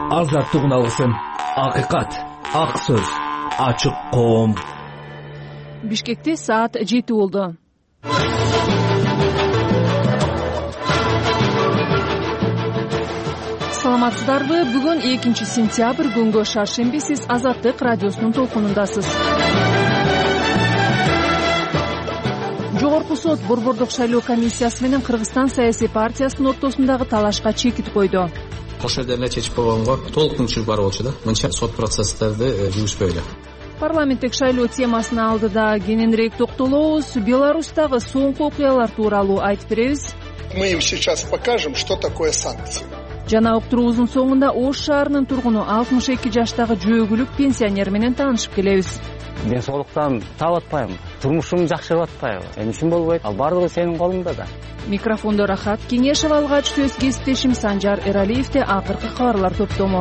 азаттык үналгысын, акыйкат, ак сөз, ачык коом. Бишкекте саат 7 болду. Саламатсыздарбы? Бүгүн 2 сентябрь күнгө шаршемби, сиз Азаттык радиосунун толкунундасыз. Жогорку сот Борбордук шайлоо комиссиясы менен Кыргызстан саясий партиясынын ортосундагы талашка чекит койду. Ошол жерде эле чечип койгонго толук күнчүлүк бар болчу да. Мынча сот процесстерди жүрүшпөй эле. Парламенттик шайлоо темасына алдыда кененирээк токтолобуз. Беларустагы соңку окуялар тууралуу айтып беребиз. Мы им сейчас покажем, что такое санкции. Жана уктуруубуздун соңунда Ош шаарынын тургуну 62 жаштагы жөөгүлүк пенсионер менен таанышып келебиз. Мен соолуктан таап атпайм. Турмушум жакшырып атпайбы? Эмне үчүн болбойт? Ал бардыгы сенин колуңда да. Микрофондо Рахат Кеңешев, алгач сөз кесиптешим Санжар Эралиевде. Акыркы кабарлар топтому.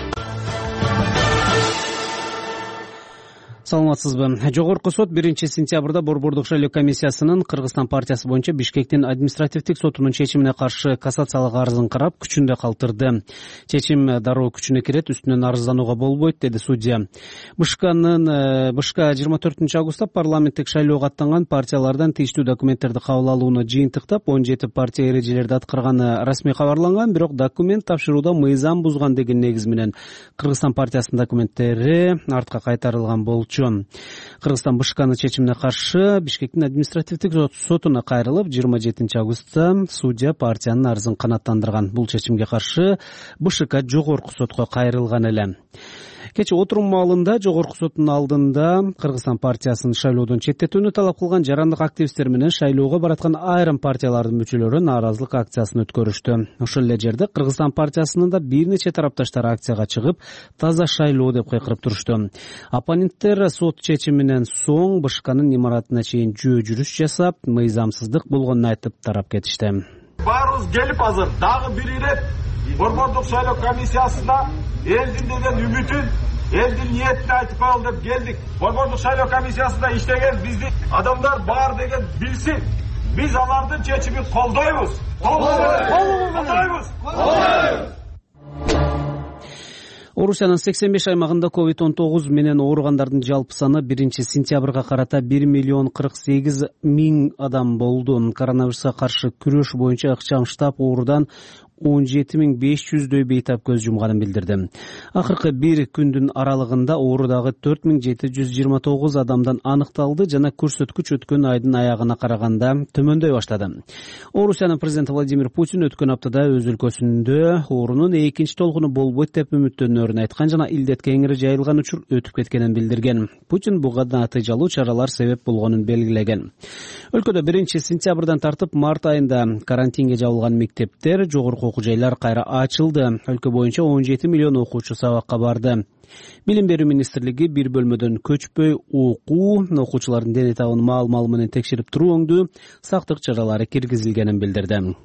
Саламатсызбы? Жогорку сот 1 сентябрда Борбордук шайлоо комиссиясынын Кыргызстан партиясы боюнча Бишкектин административдик сотунун чечимине каршы кассациялык арызын карап, күчүндө калтырды. Чечим дароо күчүнө кирет, үстүнөн арызданууга болбойт, деди судья. БШК 24 августта парламенттик шайлоого аттанган партиялардан тийиштүү документтерди кабыл алууну жыйынтыктап 17 партия эрежелерди аткарганы расмий кабарланган, бирок документ тапшырууда мыйзам бузган деген негиз менен Кыргызстан партиясынын документтери артка кайтарылган болчу. Кыргызстан БШКнын чечимине каршы Бишкектин административдик сотуна кайрылып, 27 августта судья партиянын арызын канааттандырган. Бул чечимге каршы БШК жогорку сотко кайрылган эле. Кечээ отурум маалында жогорку соттун алдында Кыргызстан партиясынын шайлоодон четтетүүнү талап кылган жарандык активисттер менен шайлоого бараткан айрым партиялардын мүчөлөрү нааразылык акциясын өткөрүштү. Ошол эле жерде Кыргызстан партиясынын да бир нече тарапташтары акцияга чыгып, таза шайлоо деп кыйкырып турушту. Оппоненттер сот чечиминен соң БШКнын имаратына чейин жөө жүрүш жасап, мыйзамсыздык болгонун айтып тарап кетишти. Баарыбыз келип азыр дагы бир ирет Борбордук шайлоо комиссиясына элдин деген үмүтүн, элдин ниетин айтып коелу деп келдик. Борбордук шайлоо комиссиясында иштеген бизди адамдар бар деген билсин. Биз алардын чечимин колдойбуз. Колдойбуз. Орусиянын 85 аймагында COVID-19 менен ооругандардын жалпы саны 1 сентябрга карата 1 миллион 48 миң адам болду. Коронавируска каршы күрөш боюнча ыкчам штаб оорудан 17.500дөй бейтап көз жумганын билдирди. Акыркы бир күндүн аралыгында оорудагы 4729 адамдан аныкталды жана көрсөткүч өткөн айдын аягына караганда төмөндөй баштады. Орусиянын президенти Владимир Путин өткөн аптада өз өлкөсүндө оорунун экинчи толкуну болбойт деп үмүттөнөрүн айткан жана илдет кеңири жайылган учур өтүп кеткенин билдирген. Путин буга натыйжалуу чаралар себеп болгонун белгилеген. Өлкөдө 1 сентябрдан тартып март айында карантинге жабылган мектептер, жогорку окуу жайлар кайра ачылды. Өлкө боюнча 17 миллион окуучу сабакка барды. Билим берүү министрлиги бир бөлмөдөн көчпөй окуу, окуучулардын дене табын маал-мал менен текшерип турууңду сактык чаралары киргизилгенин билдирди.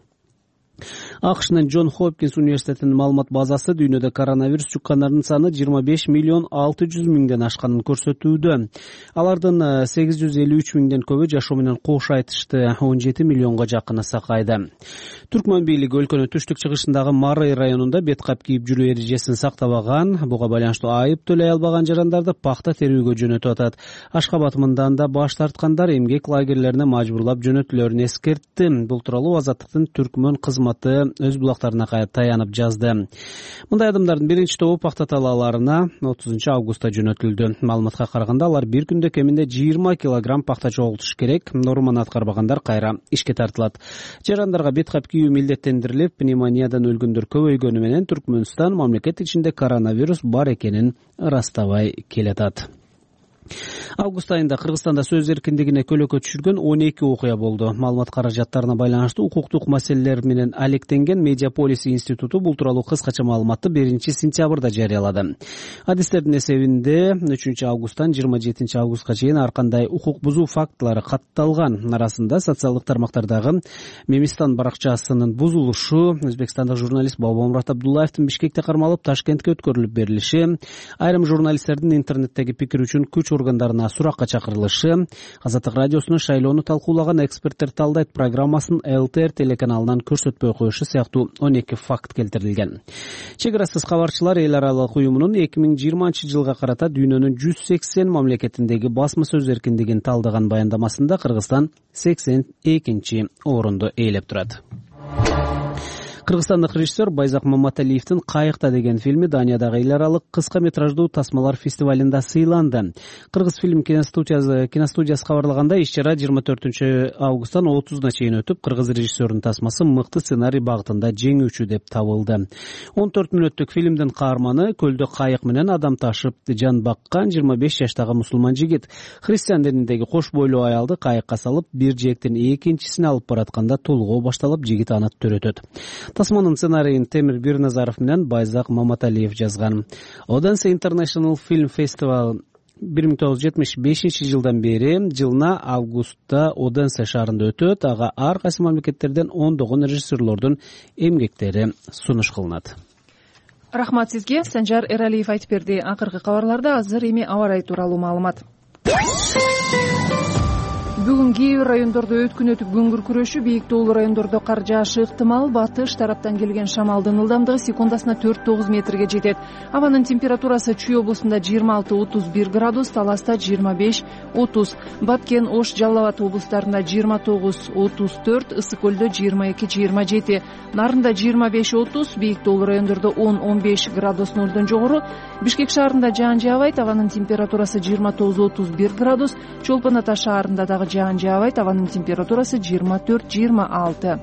АКШнын Джон Хопкинс университетинин маалымат базасы дүйнөдө коронавирус жуккандардын саны 25 миллион 600 миңден ашканын көрсөтүүдө. Алардын 853 миңден көбү жашоо менен кош айтышты, 17 миллионго жакыны сакайды. Түркмөн бийлиги өлкөнүн түштүк-чыгышындагы Марый районунда бет кап кийип жүрүү эрежесин сактабаган, буга байланыштуу айып төлөй албаган жарандарды пахта терүүгө жөнөтүп атат. Ашкабад мындан да баш тарткандар эмгек лагерлерине мажбурлап жөнөтүлөрүн эскертти. Бул тууралуу Азаттыктын Түркмөн кызматы өз булактарына таянып жазды. Мындай адамдардын биринчи тобу пахта талааларына 30 августта жөнөтүлдү. Маалыматка караганда алар бир күндө кеминде 20 килограмм пахта чогултуш керек. Норманы аткарбагандар кайра ишке тартылат. Жарандарга бет кап кийүү милдеттендирилип, пневмониядан өлгөндөр көбөйгөнү менен Түркмөнстан мамлекет ичинде коронавирус бар экенин ырастабай келатат. Август айында Кыргызстанда сөз эркиндигине көлөкө түшүргөн 12 окуя болду. Маалымат каражаттарына байланыштуу укуктук маселелер менен алектенген Медиаполис институту бул тууралуу кыскача маалыматты 1 сентябрда жарыялады. Адистердин эсебинде 3 августтан 27 августка чейин ар кандай укук бузуу фактылары катталган. Арасында социалдык тармактардагы Мемистан баракчасынын бузулушу, өзбекстандык журналист Бабамурат Абдуллаевдин Бишкекте кармалып Ташкентке өткөрүлүп берилиши, айрым журналисттердин интернеттеги пикир үчүн күч органдарына суракка чакырылышы, Азаттык радиосунун шайлоону талкуулаган эксперттер талдайт программасын ЛТР телеканалынан көрсөтпөй коюшу сыяктуу 12 факт келтирилген. Чек арасыз кабарчылар эл аралык уюмунун 2020-жылга карата дүйнөнүн 180 мамлекетиндеги басма сөз эркиндигин талдаган баяндамасында Кыргызстан 82-чи орунду ээлеп турат. Кыргызстандык режиссер Байзак Маматалиевдин «Кайыкта» деген фильми Даниядагы эл аралык кыска метраждуу тасмалар фестивалында сыйланды. Кыргыз фильм киностудиясы кабарлагандай, иш-чара 24 августтан 30-на чейин өтүп, кыргыз режиссердин тасмасы мыкты сценарий багытында жеңүүчү деп табылды. 14 мүнөттүк фильмдин каарманы көлдө кайык менен адам ташып жан баккан 25 жаштагы мусулман жигит христиан дининдеги кош бойлуу аялды кайыкка салып, бир жээктен экинчисине алып баратканда толгоо башталып, жигит аны төрөтөт. Тасманын сценарийин Темир Бирназаров менен Байзак Маматалиев жазган. Odense International Film Festival 1975-жылдан бери жылына августта Оденсе шаарында өтөт. Ага ар кайсы мамлекеттерден ондогон режиссерлордун эмгектери сунуш кылынат. Рахмат сизге, Санжар Эралиев айтып берди. Акыркы кабарларда азыр эми аба ырайы тууралуу маалымат. Бүгүн кээ бир райондордо өткүнөтүп күн күркүрөшү, бийик тоолуу райондордо кар жаашы ыктымал. Батыш тараптан келген шамалдын ылдамдыгы секундасына 4-9 метрге жетет. Абанын температурасы Чүй облусунда 26-31 градус, Таласта 25-30, Баткен, Ош, Жалал Абад облустарында 29-34, Ысык көлдө 22-27, Нарында 25-30, бийик тоолуу райондордо 10-15 градус нөлдөн жогору. Бишкек шаарында жаан жаабайт, абанын температурасы 29-31 градус, Чолпон Ата шаарында дагы жаан жаабайт, абанын температурасы 24-26.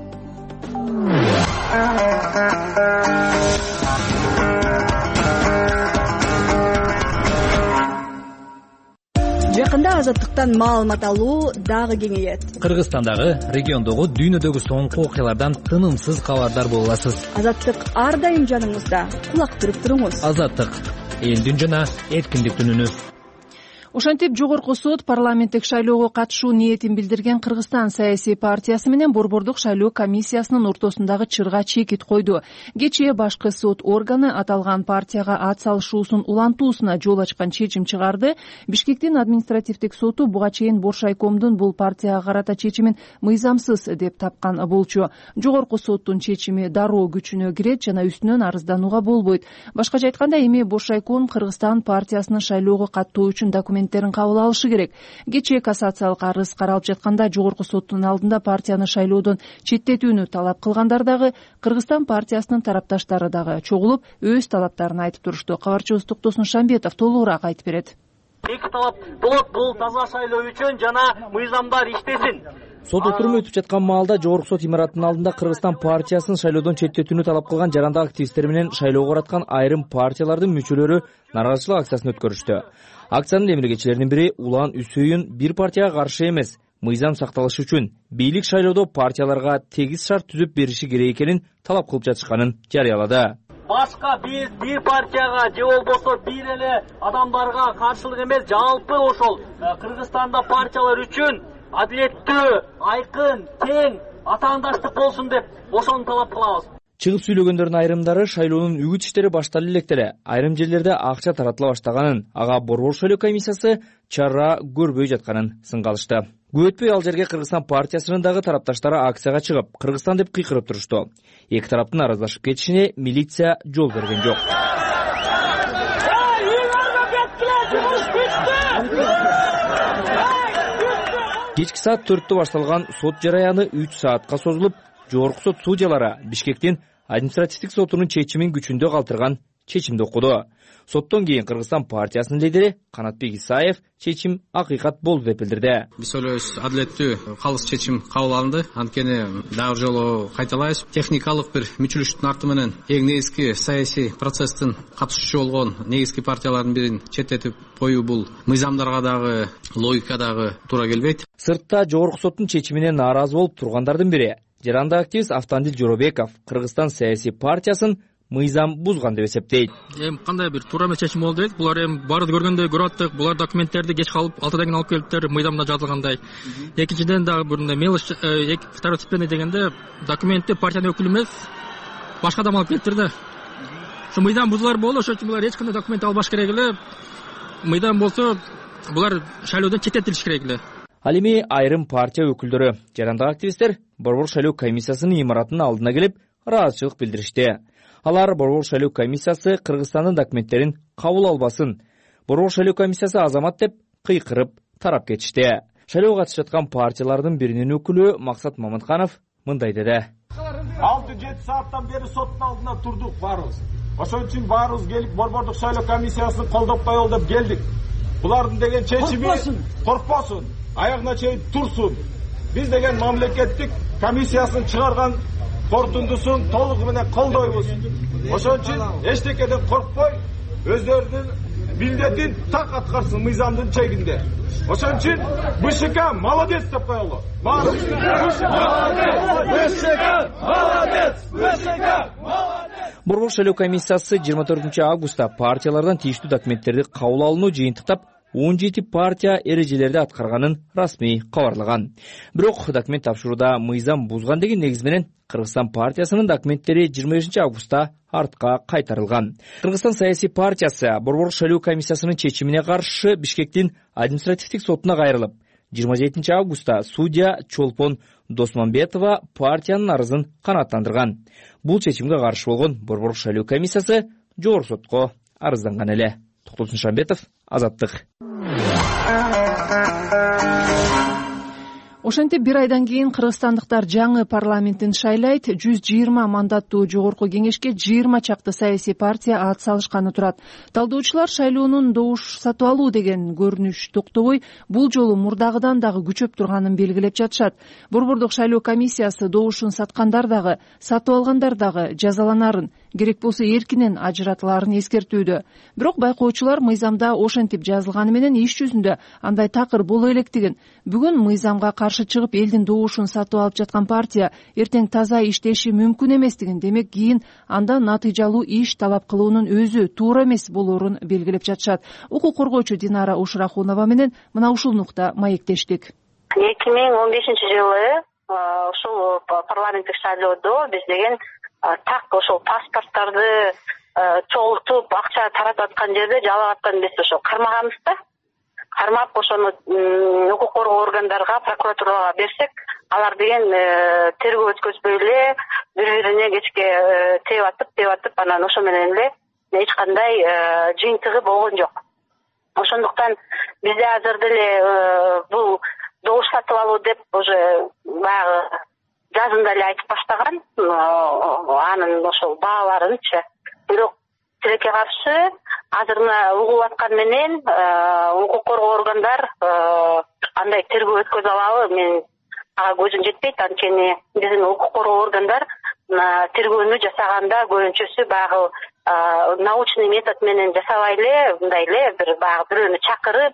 Жакында азаттыктан маалымат алуу дагы кеңейет. Кыргызстандагы, региондогу, дүйнөдөгү соңку окуялардан тынымсыз кабардар боло аласыз. Азаттык ар дайым жаныңызда. Кулак түрүп туруңуз. Азаттык, элдин жана эркиндиктин үнү. Ошентип жогорку сот парламенттик шайлоого катышуу ниетин билдирген Кыргызстан саясий партиясы менен Борбордук шайлоо комиссиясынын ортосундагы чырга чекит койду. Кечээ башкы сот органы аталган партияга ат салышуусун улантуусуна жол ачкан чечим чыгарды. Бишкектин административдик соту буга чейин Боршайкомдун бул партияга карата чечимин мыйзамсыз деп тапкан болчу. Жогорку соттун чечими дароо күчүнө кирет жана үстүнөн арызданууга болбойт. Башкача айтканда, эми Боршайком Кыргызстан партиясынын шайлоого каттоо үчүн документтерин кабыл алышы керек. Кечээ кассациялык арыз каралып жатканда жогорку соттун алдында партияны шайлоодон четтетүүнү талап кылгандар дагы, Кыргызстан партиясынын тарапташтары дагы чогулуп өз талаптарын айтып турушту. Кабарчыбыз Токтосун Шамбетов толугураак айтып берет. Эки талап болот, бул таза шайлоо үчүн жана мыйзамдар иштесин. Сот отуруму өтүп жаткан маалда жогорку сот имаратынын алдында Кыргызстан партиясынын шайлоодон четтетүүнү талап кылган жарандык активисттер менен шайлоого бараткан айрым партиялардын мүчөлөрү нааразычылык акциясын өткөрүштү. Акциянын эмгичилеринин бири Улан Үсөйүн бир партияга каршы эмес, мыйзам сакталышы үчүн бийлик шайлоодо партияларга тегиз шарт түзүп бериши керек экенин талап кылып жатышканын жарыялады. Башка бир партияга же болбосо бир эле адамдарга каршылык эмес, жалпы ошол Кыргызстанда партиялар үчүн адилеттүү, айкын, тең атаандаштык болсун деп ошону талап кылабыз. Чыгып сүйлөгөндөрдүн айрымдары шайлоонун үгүт иштери башталып электере, айрым жерлерде акча таратыла баштаганын, ага Борбор шайлоо комиссиясы чара көрбөй жатканын сынгалышты. Көп өтпөй ал жерге Кыргызстан партиясынын дагы тарапташтары акцияга чыгып, Кыргызстан деп кыйкырып турушту. Эки тараптын араздашып кетишине милиция жол берген жок. Кечки саат 4-тө башталган сот жараяны 3 саатка созулуп, жогорку сот судьялары Бишкектин административдик сотунун чечимин күчүндө калтырган чечимди окуду. Соттон кийин Кыргызстан партиясынын лидери Канатбек Исаев чечим акыйкат болду деп билдирди. Биз ойлойбуз, адилеттүү, калыс чечим кабыл алынды. Анткени дагы жолу кайталайбыз. Техникалык бир мүчөлүштүн арты менен эң негизги саясий процесстин катышуучу болгон негизги партиялардын бирин четтетип коюу бул мыйзамдарга дагы, логика дагы туура келбейт. Сыртта жогорку соттун чечимине нааразы болуп тургандардын бири жарандык активист Автандил Жоробеков Кыргызстан саясий партиясын мыйзам бузган деп эсептейт. Кандай бир туура эмес чечим болду дейт. Булар баарды көргөндөй көрүп аттык. Булар документтерди кеч калып, 6-дан кийин алып келиптер, мыйзамда жазылгандай. Экинчиден дагы бир мелочь, второй степени дегенде документти партиянын өкүлү эмес, башка адам алып келиптир да. Ошо мыйзам бузулар болду, ошон үчүн булар эч кандай документ албаш керек эле. Мыйзам болсо булар шайлоодон четтетилиш керек эле. Ал эми айрым партия өкүлдөрү, жарандык активисттер Борбор шайлоо комиссиясынын имаратынын алдына келип ыраазычылык билдиришти. Алар Борбор шайлоо комиссиясы Кыргызстандын документтерин кабыл албасын, Борбор шайлоо комиссиясы азамат деп кыйкырып тарап кетишти. Шайлоого катышып жаткан партиялардын биринин өкүлү Максат Маматканов мындай деди. 6-7 сааттан бери соттун алдына турдук баарыбыз. Ошон үчүн баарыбыз келип Борбордук шайлоо комиссиясын колдоп коелу деп келдик. Булардын деген чечими коркпосун, аягына чейин турсун. Биз деген мамлекеттик комиссиясын чыгарган корутундусун толугу менен колдойбуз. Ошон үчүн эчтекеден коркпой, өздөрүнүн милдетин так аткарсын мыйзамдын чегинде. Ошон үчүн БШК молодец деп коелу. Борбор шайлоо комиссиясы 24 августта партиялардан тийиштүү документтерди кабыл алууну жыйынтыктап 17 партия эрежелерди аткарганын расмий кабарлаган. Бирок документ тапшырууда мыйзам бузган деген негиз менен Кыргызстан партиясынын документтери 25 августта артка кайтарылган. Кыргызстан саясий партиясы Борбор шайлоо комиссиясынын чечимине каршы Бишкектин административдик сотуна кайрылып, 27 августта судья Чолпон Досмамбетова партиянын арызын канааттандырган. Бул чечимге каршы болгон Борбор шайлоо комиссиясы жогорку сотко арызданган эле. Токтолсун Шамбетов, Азаттык. Ошентип бир айдан кийин кыргызстандыктар жаңы парламентин шайлайт. 120 мандаттуу жогорку кеңешке 20 чакты саясий партия ат салышканы турат. Талдоочулар шайлоонун добуш сатып алуу деген көрүнүш токтобой, бул жолу мурдагыдан дагы күчөп турганын белгилеп жатышат. Борбордук шайлоо комиссиясы добушун саткандар дагы, сатып алгандар дагы жазаланарын, керек болсо эркинен ажыратыларын эскертүүдө. Бирок байкоочулар мыйзамда ошентип жазылганы менен иш жүзүндө андай такыр боло электигин, бүгүн мыйзамга каршы чыгып элдин добушун сатып алып жаткан партия эртең таза иштеши мүмкүн эместигин, демек кийин анда натыйжалуу иш талап кылуунун өзү туура эмес болоорун белгилеп жатышат. Укук коргоочу Динара Ушрахунова менен мына ушул нукта маектештик. 2015-жылы ушул парламенттик шайлоодо биз деген так ошол паспорттарды чогултуп акча таратып аткан жерде жалап аткан биз ошо кармаганбыз да. Кармап ошону укук коргоо органдарга, прокуратурага берсек, алар деген тергөө өткөзбөй эле бири-бирине кечке тээп атып, анан ошо менен эле эч кандай жыйынтыгы болгон жок. Ошондуктан бизде азыр деле бул добуш сатып алуу деп уже баягы жазында эле айтып баштаган, анын ошол бааларынчы. Бирок тилекке каршы азыр мына угуп аткан менен укук коргоо органдар андай тергөө өткөзө алабы, мен ага көзүм жетпейт. Анткени биздин укук коргоо органдар тергөөнү жасаганда көбүнчөсү баягы научный метод менен жасабай эле, мындай эле баягы бирөөнү чакырып,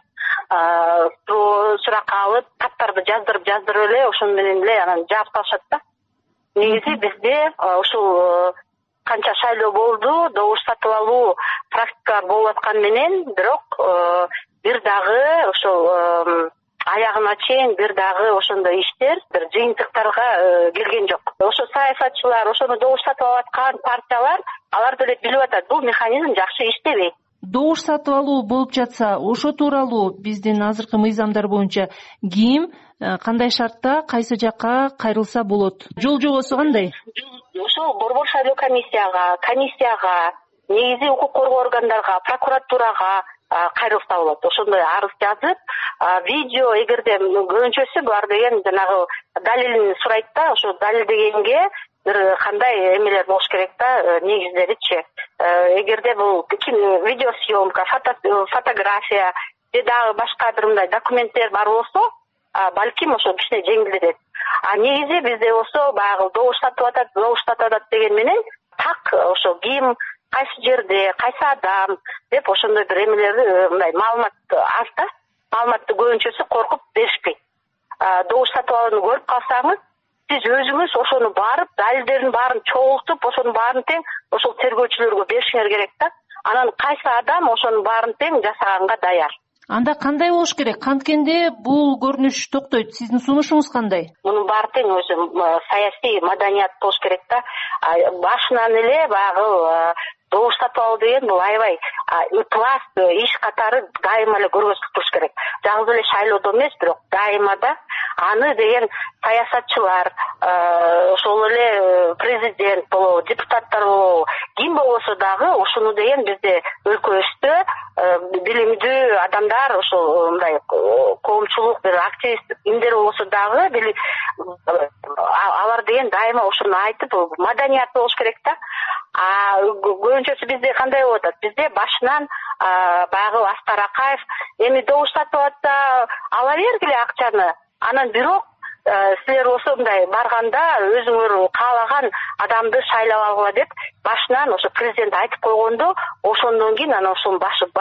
суракка алып, каттарды жаздырып эле ошону менен эле анан жаап салышат да. Негизи бизде ушул канча шайлоо болду, добуш сатып алуу практикалар болуп аткан менен, бирок бир дагы ошол аягына чейин бир дагы ошондой иштер бир жыйынтыктарга келген жок. Ошо саясатчылар, ошону добуш сатып алып аткан партиялар, алар деле билип атат, бул механизм жакшы иштебейт. Добуш сатып алуу болуп жатса, ошо тууралуу биздин азыркы мыйзамдар боюнча ким кандай шартта кайсы жакка кайрылса болот? Жол жобосу кандай? Ошол Борбор шайлоо комиссияга, негизи укук коргоо органдарга, прокуратурага кайрылса болот. Ошондой арыз жазып, видео, эгерде көбүнчөсү булар деген жанагы далилин сурайт да, ошо далил дегенге бир кандай эмелер болуш керек да, негиздеричи. Эгерде бул видеосъемка, фотография же дагы башка бир мындай документтер бар болсо, балким ошо кичине жеңилдетет. А негизи бизде болсо баягы добуш сатып атат деген менен так ошо ким, кайсы жерде, кайсы адам деп ошондой бир эмелерди, мындай маалымат аз да. Маалыматты көбүнчөсү коркуп беришпейт. Добуш сатып алууну көрүп калсаңыз, сиз өзүңүз ошону барып, далилдердин баарын чогултуп, ошонун баарын тең ошол тергөөчүлөргө беришиңер керек да. Анан кайсы адам ошонун баарын тең жасаганга даяр. Анда кандай болуш керек? Канткенде бул көрүнүш токтойт. Сиздин сунушуңуз кандай? Мунун баары тең өзү саясий маданият болуш керек да. Башынан эле баягы добуш сатып алуу деген бул аябай ыкылас иш катары дайыма эле көргөзүп туруш керек. Жалгыз эле шайлоодо эмес, бирок дайыма да аны деген саясатчылар, ошол эле президент болобу, депутаттар болобу, ким болбосо дагы ушуну деген бизде өлкөбүздө билимдүү адамдар, ошол мындай коомчулук, бир активист кимдер болсо дагы алар деген дайыма ушуну айтып, маданият болуш керек да. Көбүнчөсү бизде кандай болуп атат? Бизде башынан баягы Аскар Акаев эми добуш сатып атса ала бергиле акчаны. Анан бирок силер болсо мындай барганда өзүңөр каалаган адамды шайлап алгыла деп башынан ошо президент айтып койгондо, ошондон кийин анан ошонун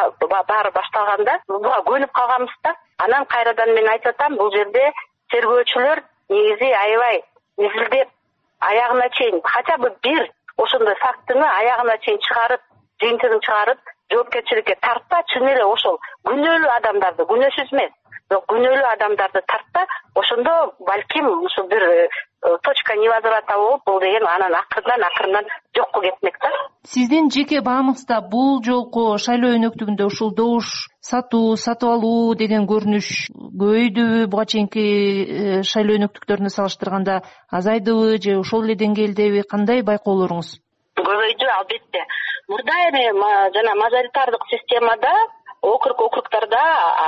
баары башталганда буга көнүп калганбыз да. Анан кайрадан мен айтып атам, бул жерде тергөөчүлөр негизи аябай изилдеп аягына чейин хотя бы бир ошондой фактыны аягына чейин чыгарып, жыйынтыгын чыгарып, жоопкерчиликке тартса, чын эле ошол күнөөлүү адамдарды, күнөөсүз эмес, бирок күнөөлүү адамдарды тартса, ошондо балким ушу бир точка невозврата болуп, бул деген анан акырындан жокко кетмек да. Сиздин жеке баамыңызда бул жолку шайлоо өнөктүгүндө ушул добуш сатып алуу деген көрүнүш көбөйдүбү, буга чейинки шайлоо өнөктүктөрүнө салыштырганда азайдыбы же ошол эле деңгээлдеби, кандай байкоолоруңуз? Көбөйдү, албетте. Мурда эми жана мажоритардык системада округтарда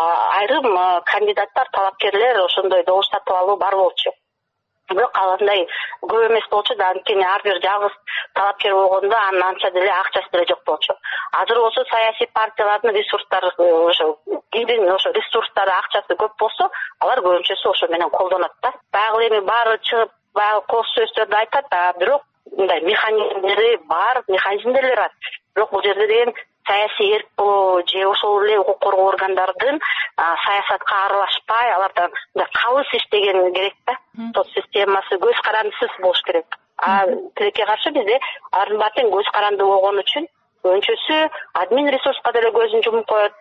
айрым кандидаттар, талапкерлер ошондой добуш сатып алуу бар болчу. Бирок андай көп эмес болчу да, анткени ар бир жалгыз талапкер болгондо анын анча деле акчасы деле жок болчу. Азыр болсо саясий партиялардын ресурстары ошо кимдин ошо ресурстары, акчасы көп болсо, алар көбүнчөсү ошо менен колдонот да. Баягы эми баары чыгып, баягы кооз сөздөрдү айтат, бирок мындай механизмдери бар, механизмдер бар. Бирок бул жерде деген саясий эрк болобу же ошол эле укук коргоо органдардын саясатка аралашпай, алардан калыс иштеген керек да. Сот системасы көз карандысыз болуш керек. Тилекке каршы бизде ардын баатын көз каранды болгон үчүн көбүнчөсү админ ресурска деле көзүн жумуп коет.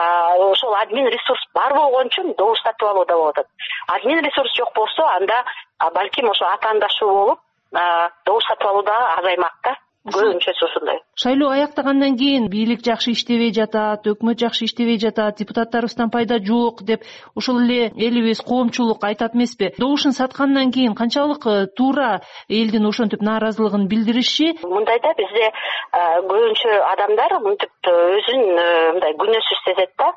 Ошол админ ресурс бар болгон үчүн добуш сатып алууда болот. Админ ресурс жок болсо, анда балким ошо атаандашуу болуп, добуш сатып алуу дагы азаймак да. Көбүнчөсү ушундай. Шайлоо аяктагандан кийин бийлик жакшы иштебей жатат, өкмөт жакшы иштебей жатат, депутаттарыбыздан пайда жок деп ошол эле элибиз, коомчулук айтат эмеспи? Добушун саткандан кийин канчалык туура элдин ошентип нааразылыгын билдириши? Мындай да, бизде көбүнчө адамдар мынтип өзүн мындай күнөөсүз сезет да.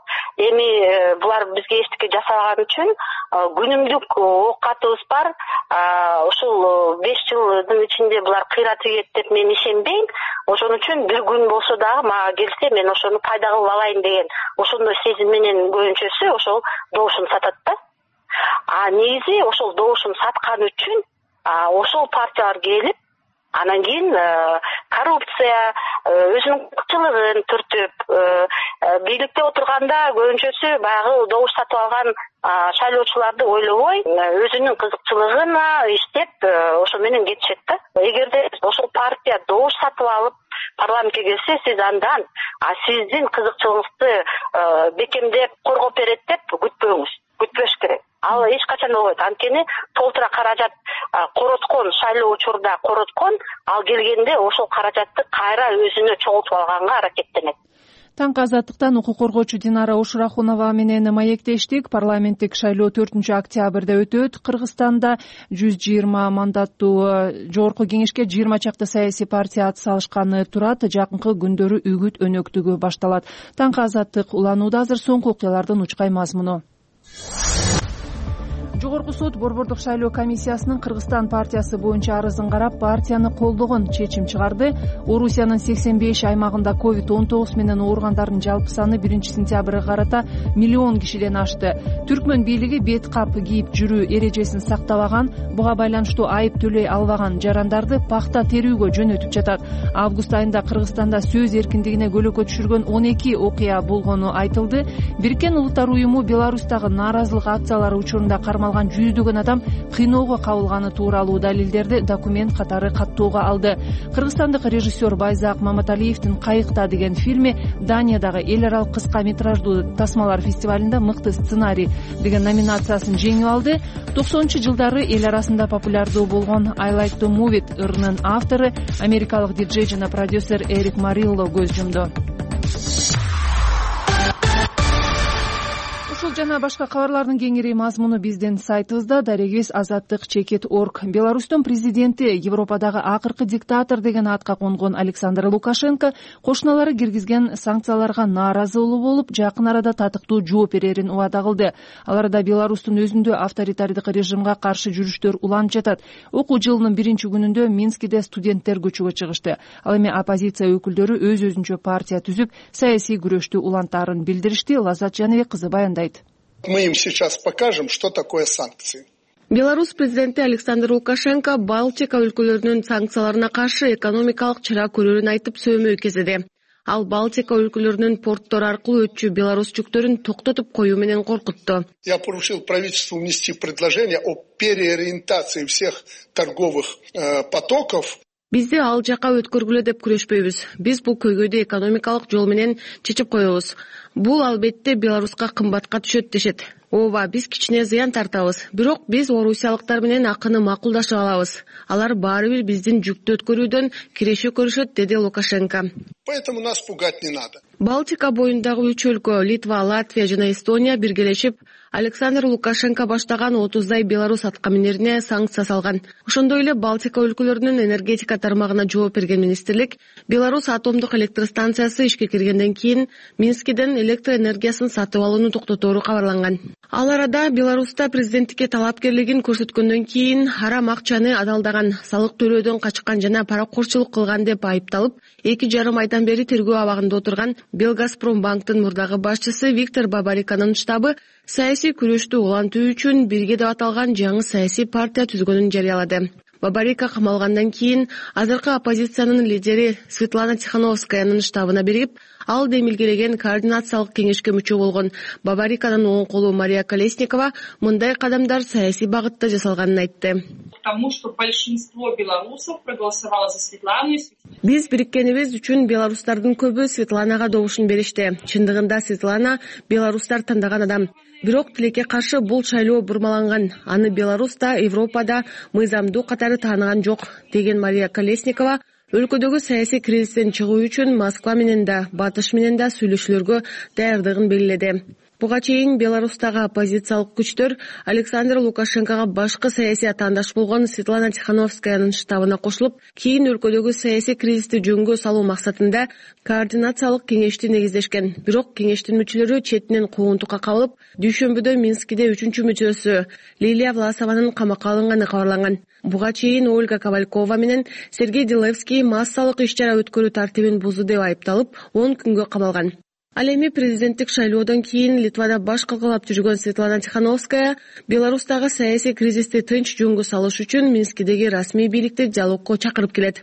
Эми булар бизге эчтеке жасаган үчүн күнүмдүк оокатыбыз бар. Ошол 5 жылдын ичинде булар кыйрат ийет деп мен ишенбейм. Ошон үчүн бир күн болсо дагы мага келсе, мен ошону пайда кылып алайын деген ошондой сезим менен көбүнчөсү ошол добушун сатат да. Негизи ошол добушун саткан үчүн ошол партиялар келип, анан кийин коррупция, өзүнүн кызыкчылыгын түртүп, бийликте отурганда көбүнчөсү баягы добуш сатып алган шайлоочуларды ойлобой, өзүнүн кызыкчылыгына иштеп, ошо менен кетишет да. Эгерде ошол партия добуш сатып алып парламентке келсе, сиз андан сиздин кызыкчылыгыңызды бекемдеп, коргоп берет деп күтпөңүз. Күтпөш керек. Ал эч качан болбойт. Анткени толтура каражат короткон, шайлоо учурда короткон, ал келгенде ошол каражатты кайра өзүнө чогултуп алганга аракеттенет. Таңкы Азаттыктан укук коргоочу Динара Ушурахунова менен маектештик. Парламенттик шайлоо 4-октябрда өтөт. Кыргызстанда 120 мандаттуу жогорку кеңешке 20 чакты саясий партия ат салышканы турат. Жакынкы күндөрү үгүт өнөктүгү башталат. Таңкы Азаттык уланууда. Азыр соңку окуялардын учкай мазмуну. Жогорку сот Борбордук шайлоо комиссиясынын Кыргызстан партиясы боюнча арызын карап, партияны колдогон чечим чыгарды. Орусиянын 85 аймагында COVID-19 менен ооругандардын жалпы саны 1-сентябрга карата 1 миллион кишиден ашты. Түркмөн бийлиги бет кап кийип жүрүү эрежесин сактабаган, буга байланыштуу айып төлөй албаган жарандарды пахта терүүгө жөнөтүп жатат. Август айында Кыргызстанда сөз эркиндигине көлөкө түшүргөн 12 окуя болгону айтылды. Бириккен Улуттар уюму Беларустагы нааразылык акциялары учурунда кармалган алган жүздөгөн адам кыйноого кабылганы тууралуу далилдерди документ катары каттоого алды. Кыргызстандык режиссер Байзак Маматалиевдин «Кайыкта» деген фильми Даниядагы эл аралык кыска метраждуу тасмалар фестивалында мыкты сценарий деген номинациясын жеңип алды. 90-жылдары эл арасында популярдуу болгон I Like to Move It ырынын автору америкалык диджей жана продюсер Эрик Марилло көз жумду. Ушул жана башка кабарлардын кеңири мазмуну биздин сайтыбызда. Дарегибиз azattik.org. Беларустун президенти, Европадагы акыркы диктатор деген атка конгон Александр Лукашенко кошуналары киргизген санкцияларга нааразы болуп, жакын арада татыктуу жооп берерин убада кылды. Ал арада Беларустун өзүндө авторитардык режимге каршы жүрүштөр уланып жатат. Окуу жылынын биринчи күнүндө Минскиде студенттер көчөгө чыгышты. Ал эми оппозиция өкүлдөрү өз-өзүнчө партия түзүп, саясий күрөштү улантаарын билдиришти. Лаззат Жаныбек кызы баяндайт. Мы им сейчас покажем, что такое санкции. Беларусь президенти Александр Лукашенко Балтика өлкөлөрүнүн санкцияларына каршы экономикалык чара көрөрүн айтып сөймөй кезеди. Ал Балтика өлкөлөрүнүн порттор аркылуу өтчү белорус жүктөрүн токтотуп коюу менен коркутту. Я поручил правительству внести предложение о переориентации всех торговых потоков. Бизди ал жака өткөргүлө деп күрөшпөйбүз. Биз бул көйгөйдү экономикалык жол менен чечип коебуз. Бул албетте Беларуска кымбатка түшөт дешет. Ооба, биз кичине зыян тартабыз. Бирок биз орусиялыктар менен акыны макулдашып алабыз. Алар баары бир биздин жүктү өткөрүүдөн кирешүү көрүшөт, деди Лукашенко. Поэтому нас пугать не надо. Балтика боюндагы 3 өлкө Литва, Латвия жана Эстония биргелешип Александр Лукашенко баштаган 30дай белорус аткаминерине санкция салган. Ошондой эле Балтика өлкөлөрүнүн энергетика тармагына жооп берген министрлик Белорус атомдук электростанциясы ишке киргенден кийин Минскиден электр энергиясын сатып алууну токтотору кабарланган. Ал арада Беларуста президенттикке талапкерлигин көрсөткөндөн кийин арам акчаны адалдаган, салык төлөөдөн качкан жана паракорчулук кылган деп айыпталып, 2,5 айдан бери тергөө абагында отурган Белгазпромбанктын мурдагы башчысы Виктор Бабариканын штабы саясий күрөштү улантуу үчүн бирге деп аталган жаңы саясий партия түзгөнүн жарыялады. Бабарика камалгандан кийин азыркы оппозициянын лидери Светлана Тихановскаянын штабына биригип, ал демилгелеген координациялык кеңешке мүчө болгон Бабариканын оң колу Мария Колесникова мындай кадамдар саясий багытта жасалганын айтты. Потому что большинство белорусов проголосовало за Светлану. Биз бириккенибиз үчүн белорустардын көбү Светланага добушун беришти. Чындыгында Светлана белорустар тандаган адам. Бирок тилекке каршы бул шайлоо бурмаланган. Аны Беларуста, Европада мыйзамдуу катары тааныган жок, деген Мария Колесникова өлкөдөгү саясий кризистен чыгуу үчүн Москва менен да, Батыш менен да сүйлөшүүлөргө даярдыгын белгиледи. Буга чейин Беларустагы оппозициялык күчтөр Александр Лукашенкого башкы саясий атаандаш болгон Светлана Тихановскаянын штабына кошулуп, кийин өлкөдөгү саясий кризисти жөнгө салуу максатында координациялык кеңешти негиздешкен. Бирок кеңештин мүчөлөрү четинен куугунтукка кабылып, дүйшөмбүдө Минскиде 3-чү мүчөсү Лилия Власованын камакка алынганы кабарланган. Буга чейин Ольга Ковалькова менен Сергей Делевский массалык иш-чара өткөрүү тартибин бузду деп айыпталып, 10 күнгө камалган. Ал эми президенттик шайлоодон кийин Литвада баш калкалап жүргөн Светлана Тихановская Беларустагы саясий кризисти тынч жөнгө салыш үчүн Минскидеги расмий бийликти диалогко чакырып келет.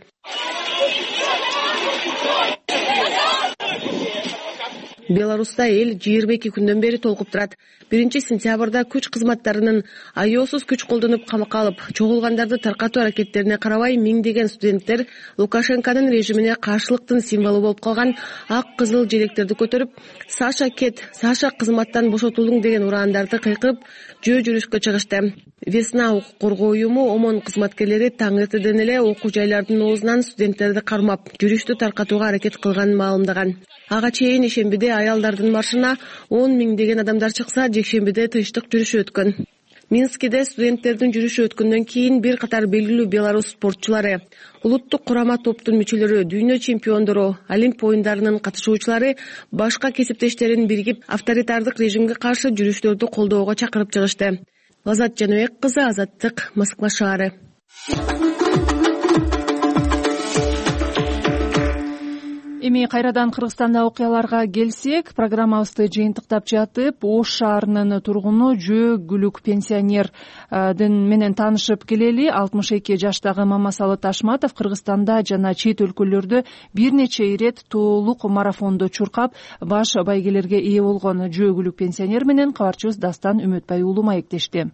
Беларуста эл 22 күндөн бери толкуп турат. 1-сентябрда күч кызматтарынын аеосуз күч колдонуп камакка алып, чогулгандарды таркатуу аракеттерине карабай миңдеген студенттер Лукашенконун режимине каршылыктын символу болуп калган ак кызыл желектерди көтөрүп, Саша кет, Саша кызматтан бошотулдуң деген ураандарды кыйкырып, жөө жүрүшкө чыгышты. Весна укук коргоо уюму ОМОН кызматкерлери таң эртеден эле окуу жайлардын оозунан студенттерди кармап, жүрүштү таркатууга аракет кылганын маалымдаган. Ага чейин ишембиде аялдардын маршына 10 миңдеген адамдар чыкса, жекшембиде тынчтык жүрүшү өткөн. Минскиде студенттердин жүрүшү өткөндөн кийин бир катар белгилүү белорус спортчулары, улуттук курама топтун мүчөлөрү, дүйнө чемпиондору, Олимп оюндарынын катышуучулары башка кесиптештерин биригип авторитардык режимге каршы жүрүштөрдү колдоого чакырып чыгышты. Лаззат Жаныбек кызы, Азаттык, Москва шаары. Эми кайрадан Кыргызстанда окуяларга келсек, программабызды жыйынтыктап жатып, Ош шаарынын тургуну Жөө Гүлүк пенсионердин менен таанышып келели. 62 жаштагы Мамасалы Ташматов Кыргызстанда жана чет өлкөлөрдө бир нече ирет тоолук марафондо чуркап, баш байгелерге ээ болгон Жөө Гүлүк пенсионер менен кабарчыбыз Дастан Үмөтбай уулу маектешти.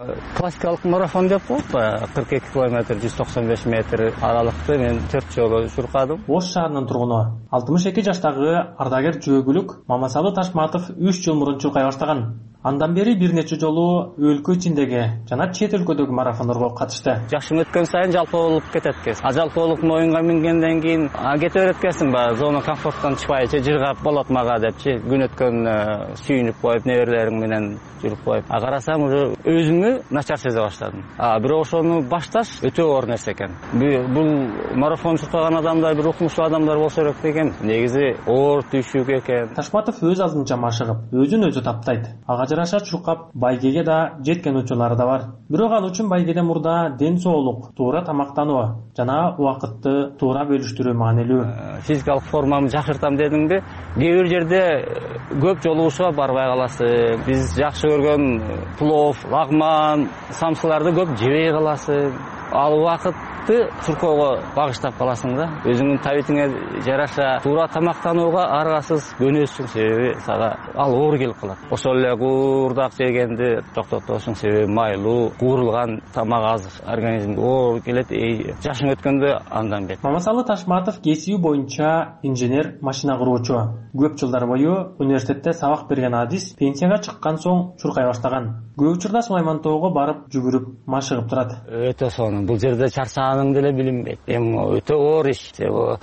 Классикалык марафон деп коет, 42 километр, 195 метр аралыкты мен 4 жолу чуркадым. Ош шаарынын тургуну 62 жаштагы ардагер Жөөгүлүк Мамасалы Ташматов 3 жыл мурун чуркай баштаган. Андан бери бир нече жолу өлкө ичиндеги жана чет өлкөдөгү марафондорго катышты. Жашың өткөн сайын жалпоолуп кетет экен. Жалпоолук моюнга мингенден кийин кете берет экенсиң, баягы зона комфорттон чыкпайчы жыргап болот мага депчи. Күн өткөн сүйүнүп коюп, неберелериң менен жүрүп коюп. Карасам уже өзүмү начар сезе баштадым. Бирок ошону башташ өтө оор нерсе экен. Бул марафон чуркаган адамдар бир укмуштуу адамдар болсо керек деген. Негизи оор түйшүк экен. Ташматов өз алдынча машыгып, өзүн өзү таптайт. Жараша чуркап байгеге да жеткен учурлары да бар. Бирок ал үчүн байгеде мурда ден соолук, туура тамактануу жана убакытты туура бөлүштүрүү маанилүү. Физикалык формамды жакшыртам дедимби, кээ бир жерде көп жолугушууга барбай каласың. Биз жакшы көргөн плов, лагман, самсыларды көп жебей каласың. Ал убакытты чуркоого багыштап каласың да. Өзүңдүн табитиңе жараша туура тамактанууга аргасыз көнөсүң, себеби сага ал оор келип калат. Ошол эле куурдак жегенди токтотосуң, себеби майлуу, куурулган тамак азык организмге оор келет. Жашың өткөндө андан бет. Мамасалы Ташматов кесиби боюнча инженер, машина куруучу. Көп жылдар бою университетте сабак берген адис пенсияга чыккан соң чуркай баштаган. Көп учурда Сулаймантоого барып жүгүрүп, машыгып турат. Өтө сонун. Бул жерде чарчаганың деле билинбейт. Эми өтө оор иш.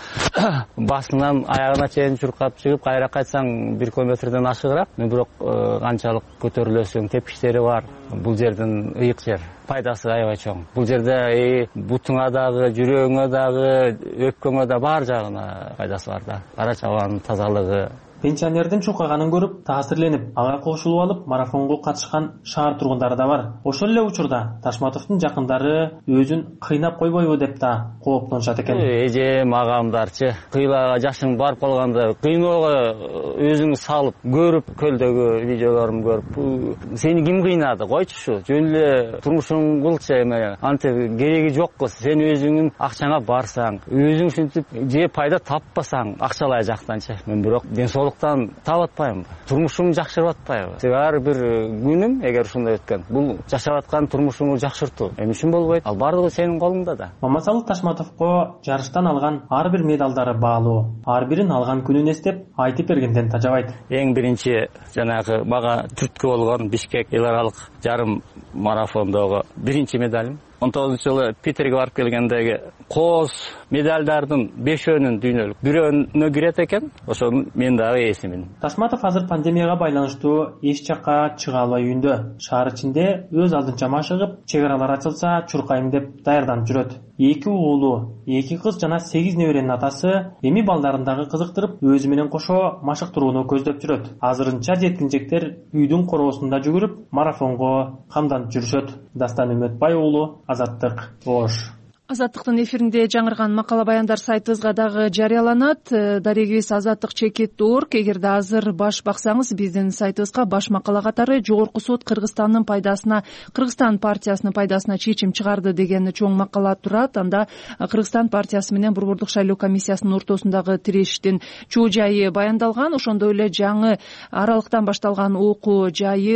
Басынан аягына чейин чуркап чыгып, кайра кайтсаң 1 километрден ашыгыраак. Бирок канчалык көтөрүлөсүң, тепкичтери бар. Бул жердин ыйык жер. Пайдасы аябай чоң. Бул жерде бутуңа дагы, жүрөгүңө дагы, өпкөңө да бар жагына пайдасы бар да. Кара чабанын тазалыгы. Пенсионердин чуркаганын көрүп, таасирленип, ага кошулуп алып, марафонго катышкан шаар тургундары да бар. Ошол эле учурда Ташматовдун жакындары өзүн кыйнап койбойбу деп да кооптонушат экен. Эжем, агамдарчы, кыйлага жашың барып калганда кыйноого өзүң салып, көрүп, көлдөгү видеолорун көрүп, сени ким кыйнады? Койчушу, жөн эле турмушуң кылчы, эме антип кереги жок кыз. Сен өзүңүн акчаңа барсаң, өзүң ушинтип же пайда таппасаң, акчалай жактанчы. Мен бирок денсаулыктан таап атпайм. Турмушум жакшырып атпайбы? Ар бир күнүм эгер ушундай өткөн, бул жашап аткан турмушумду жакшыртуу эмне үчүн болбойт? Ал бардыгы сенин колуңда да. Мамасалы Ташматовго жарыштан алган ар бир медалдары баалуу. Ар бирин алган күнүн эстеп, айтып бергенден тажабайт. Эң биринчи жанагы мага түрткү болгон Бишкек эл аралык жарым марафондогу биринчи медалым. 19-жылы Питерге барып келгендеги кооз медалдардын 5өөнүн дүйнөлүк, 1өөнү кирет экен. Ошону мен дагы эсимин. Ташматов азыр пандемияга байланыштуу эч жакка чыга албай үйүндө. Шаар ичинде өз алдынча машыгып, чек аралар ачылса чуркайм деп даярданып жүрөт. 2 уулу, 2 кыз жана 8 неберенин атасы эми балдарын дагы кызыктырып, өзү менен кошо машыктырууну көздөп жүрөт. Азырынча жеткинжектер үйдүн короосунда жүгүрүп, марафонго камданып жүрүшөт. Дастан Үмөтбай уулу, Азаттык, Ош. Азаттыктын эфиринде жаңырган макала баяндар сайтыбызга дагы жарыяланат. Дарегибиз azattik.org. Эгерде азыр баш баксаңыз, биздин сайтыбызга баш макала катары Жогорку сот Кыргызстан партиясынын пайдасына чечим чыгарды деген чоң макала турат. Анда Кыргызстан партиясы менен Борбордук шайлоо комиссиясынын ортосундагы тирешиштин чоо жайы баяндалган. Ошондой эле жаңы аралыктан башталган окуу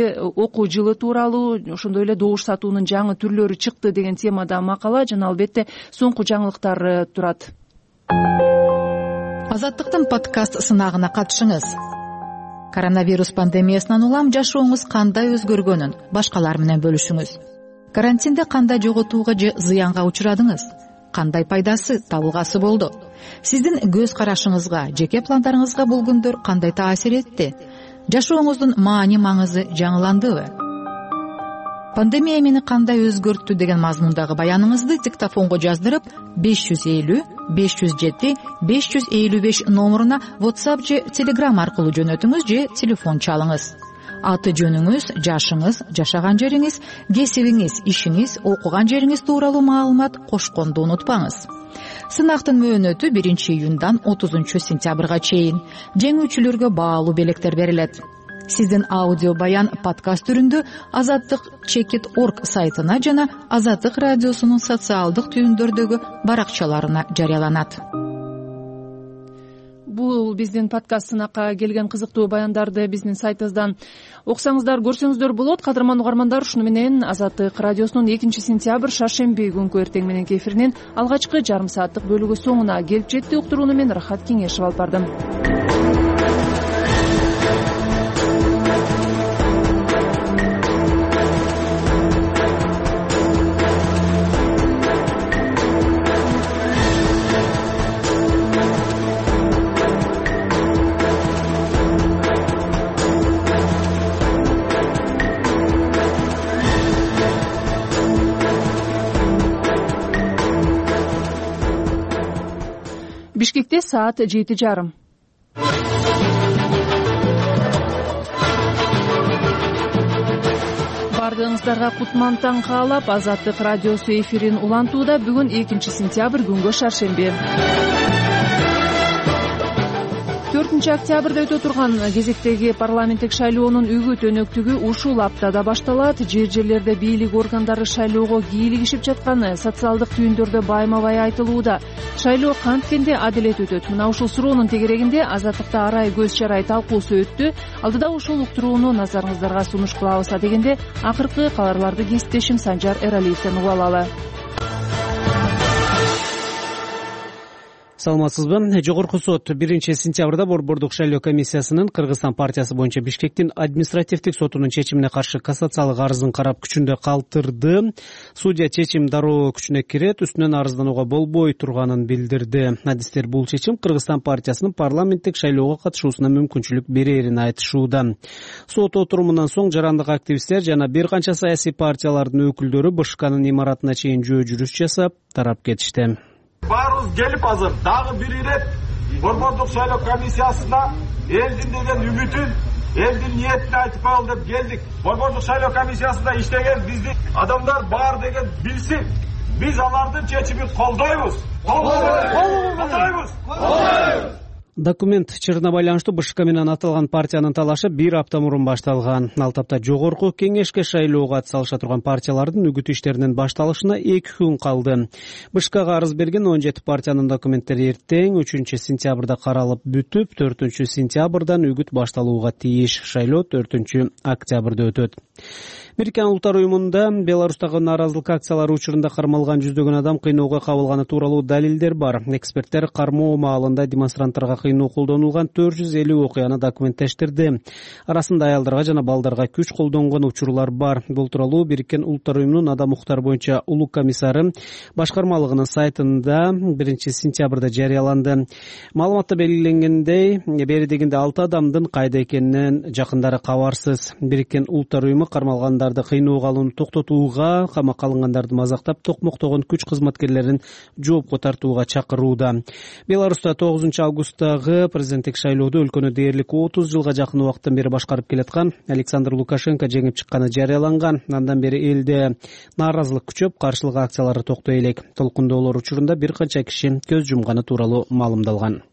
жылы тууралуу, ошондой эле добуш сатуунун жаңы түрлөрү чыкты деген темада макала жана албетте соңку жаңылыктар турат. Азаттыктын подкаст сынагына катышыңыз. Коронавирус пандемиясынан улам жашооңуз кандай өзгөргөнүн башкалар менен бөлүшүңүз. Карантинде кандай жоготууга же зыянга учурадыңыз? Кандай пайдасы, табылгасы болду? Сиздин көз карашыңызга, жеке пландарыңызга бул күндөр кандай таасир этти? Жашооңуздун маани-маңызы жаңыландыбы? Пандемия мени кандай өзгөрттү деген мазмундагы баяныңызды диктофонго жаздырып 550-507-555 номуруна WhatsApp же Telegram аркылуу жөнөтүңүз же телефон чалыңыз. Аты жөнүңүз, жашыңыз, жашаган жериңиз, кесибиңиз, ишиңиз, окуган жериңиз тууралуу маалымат кошконду унутпаңыз. Сынактын мөөнөтү 1-июндан 30-сентябрга чейин. Жеңүүчүлөргө баалуу белектер берилет. Сиздин аудио баян подкаст түрүндө azattik.org сайтына жана Азаттык радиосунун социалдык түйүндөрдөгү баракчаларына жарыяланат. Бул бул биздин подкаст сынакка келген кызыктуу баяндарды биздин сайтыбыздан окусаңыздар, көрсөңүздөр болот. Кадырман угармандар, ушуну менен Азаттык радиосунун 2-сентябрь шаршемби күнкү эртең мененки эфиринин алгачкы жарым сааттык бөлүгү соңуна келип жетти. Уктурууну мен Рахат Кеңешев алып бардым. Бишкекте саат 7:30. Бардыгыңыздарга кутман таң каалап, Азаттык радиосу эфирин улантууда. Бүгүн 2-сентябрь күнгө шаршемби. 4-октябрда өтө турган кезектеги парламенттик шайлоонун үгүт өнөктүгү ушул аптада башталат. Жерлерде бийлик органдары шайлоого кийлигишип жатканы социалдык түйүндөрдө байма-бай айтылууда. Шайлоо канткенде адилет өтөт? Мына ушул суроонун тегерегинде Азаттыкта арай көз чарай талкуусу өттү. Алдыда ушул уктурууну назарыңыздарга сунуш кылабыз. Дегенде акыркы кабарларды кесиптешим Санжар Эралиевден угуп алалы. Саламатсызбы? Жогорку сот 1-сентябрда Борбордук шайлоо комиссиясынын Кыргызстан партиясы боюнча Бишкектин административдик сотунун чечимине каршы кассациялык арызын карап күчүндө калтырды. Судья чечим дароо күчүнө кирет, үстүнөн арызданууга болбой турганын билдирди. Адистер бул чечим Кыргызстан партиясынын парламенттик шайлоого катышуусуна мүмкүнчүлүк берерин айтышууда. Сот отурумунан соң жарандык активисттер жана бир канча саясий партиялардын өкүлдөрү БШКнын имаратына чейин жөө жүрүш жасап тарап кетишти. Баарыбыз келип азыр дагы бир ирет Борбордук шайлоо комиссиясына элдин деген үмүтүн, элдин ниетин айтып коелу деп келдик. Борбордук шайлоо комиссиясында иштеген биздин адамдар бар деген билсин. Биз алардын чечимин колдойбуз. Колдойбуз. Документ чырына байланыштуу БШК менен аталган партиянын талашы бир апта мурун башталган. Ал тапта жогорку кеңешке шайлоого атсалыша турган партиялардын үгүт иштеринин башталышына 2 күн калды. БШКга арыз берген 17 партиянын документтери эртең 3-сентябрда каралып бүтүп, 4-сентябрдан үгүт башталууга тийиш. Шайлоо 4-октябрда өтөт. Бириккен Улуттар уюмунда Беларустагы нааразылык акциялары учурунда кармалган жүздөгөн адам кыйноого кабылганы тууралуу далилдер бар. Эксперттер кармоо маалында демонстранттарга кыйноо колдонулган 450 окуяны документтештирди. Арасында аялдарга жана балдарга күч колдонгон учурлар бар. Бул тууралуу Бириккен Улуттар уюмунун адам укуктары боюнча улуу комиссары башкармалыгынын сайтында 1-сентябрда жарыяланды. Маалыматта белгиленгендей, бери дегенде 6 адамдын кайда экенинен жакындары кабарсыз. Бириккен Улуттар уюму кармалган кыйноого алууну токтотууга, камакка алынгандарды мазактап токмоктогон күч кызматкерлерин жоопко тартууга чакырууда. Беларуста 9-августтагы президенттик шайлоодо өлкөнү дээрлик 30 жылга жакын убакыттан бери башкарып келаткан Александр Лукашенко жеңип чыкканы жарыяланган. Андан бери элде нааразылык күчөп, каршылык акциялары токтой элек. Толкундоолор учурунда бир канча киши көз жумганы тууралуу маалымдалган.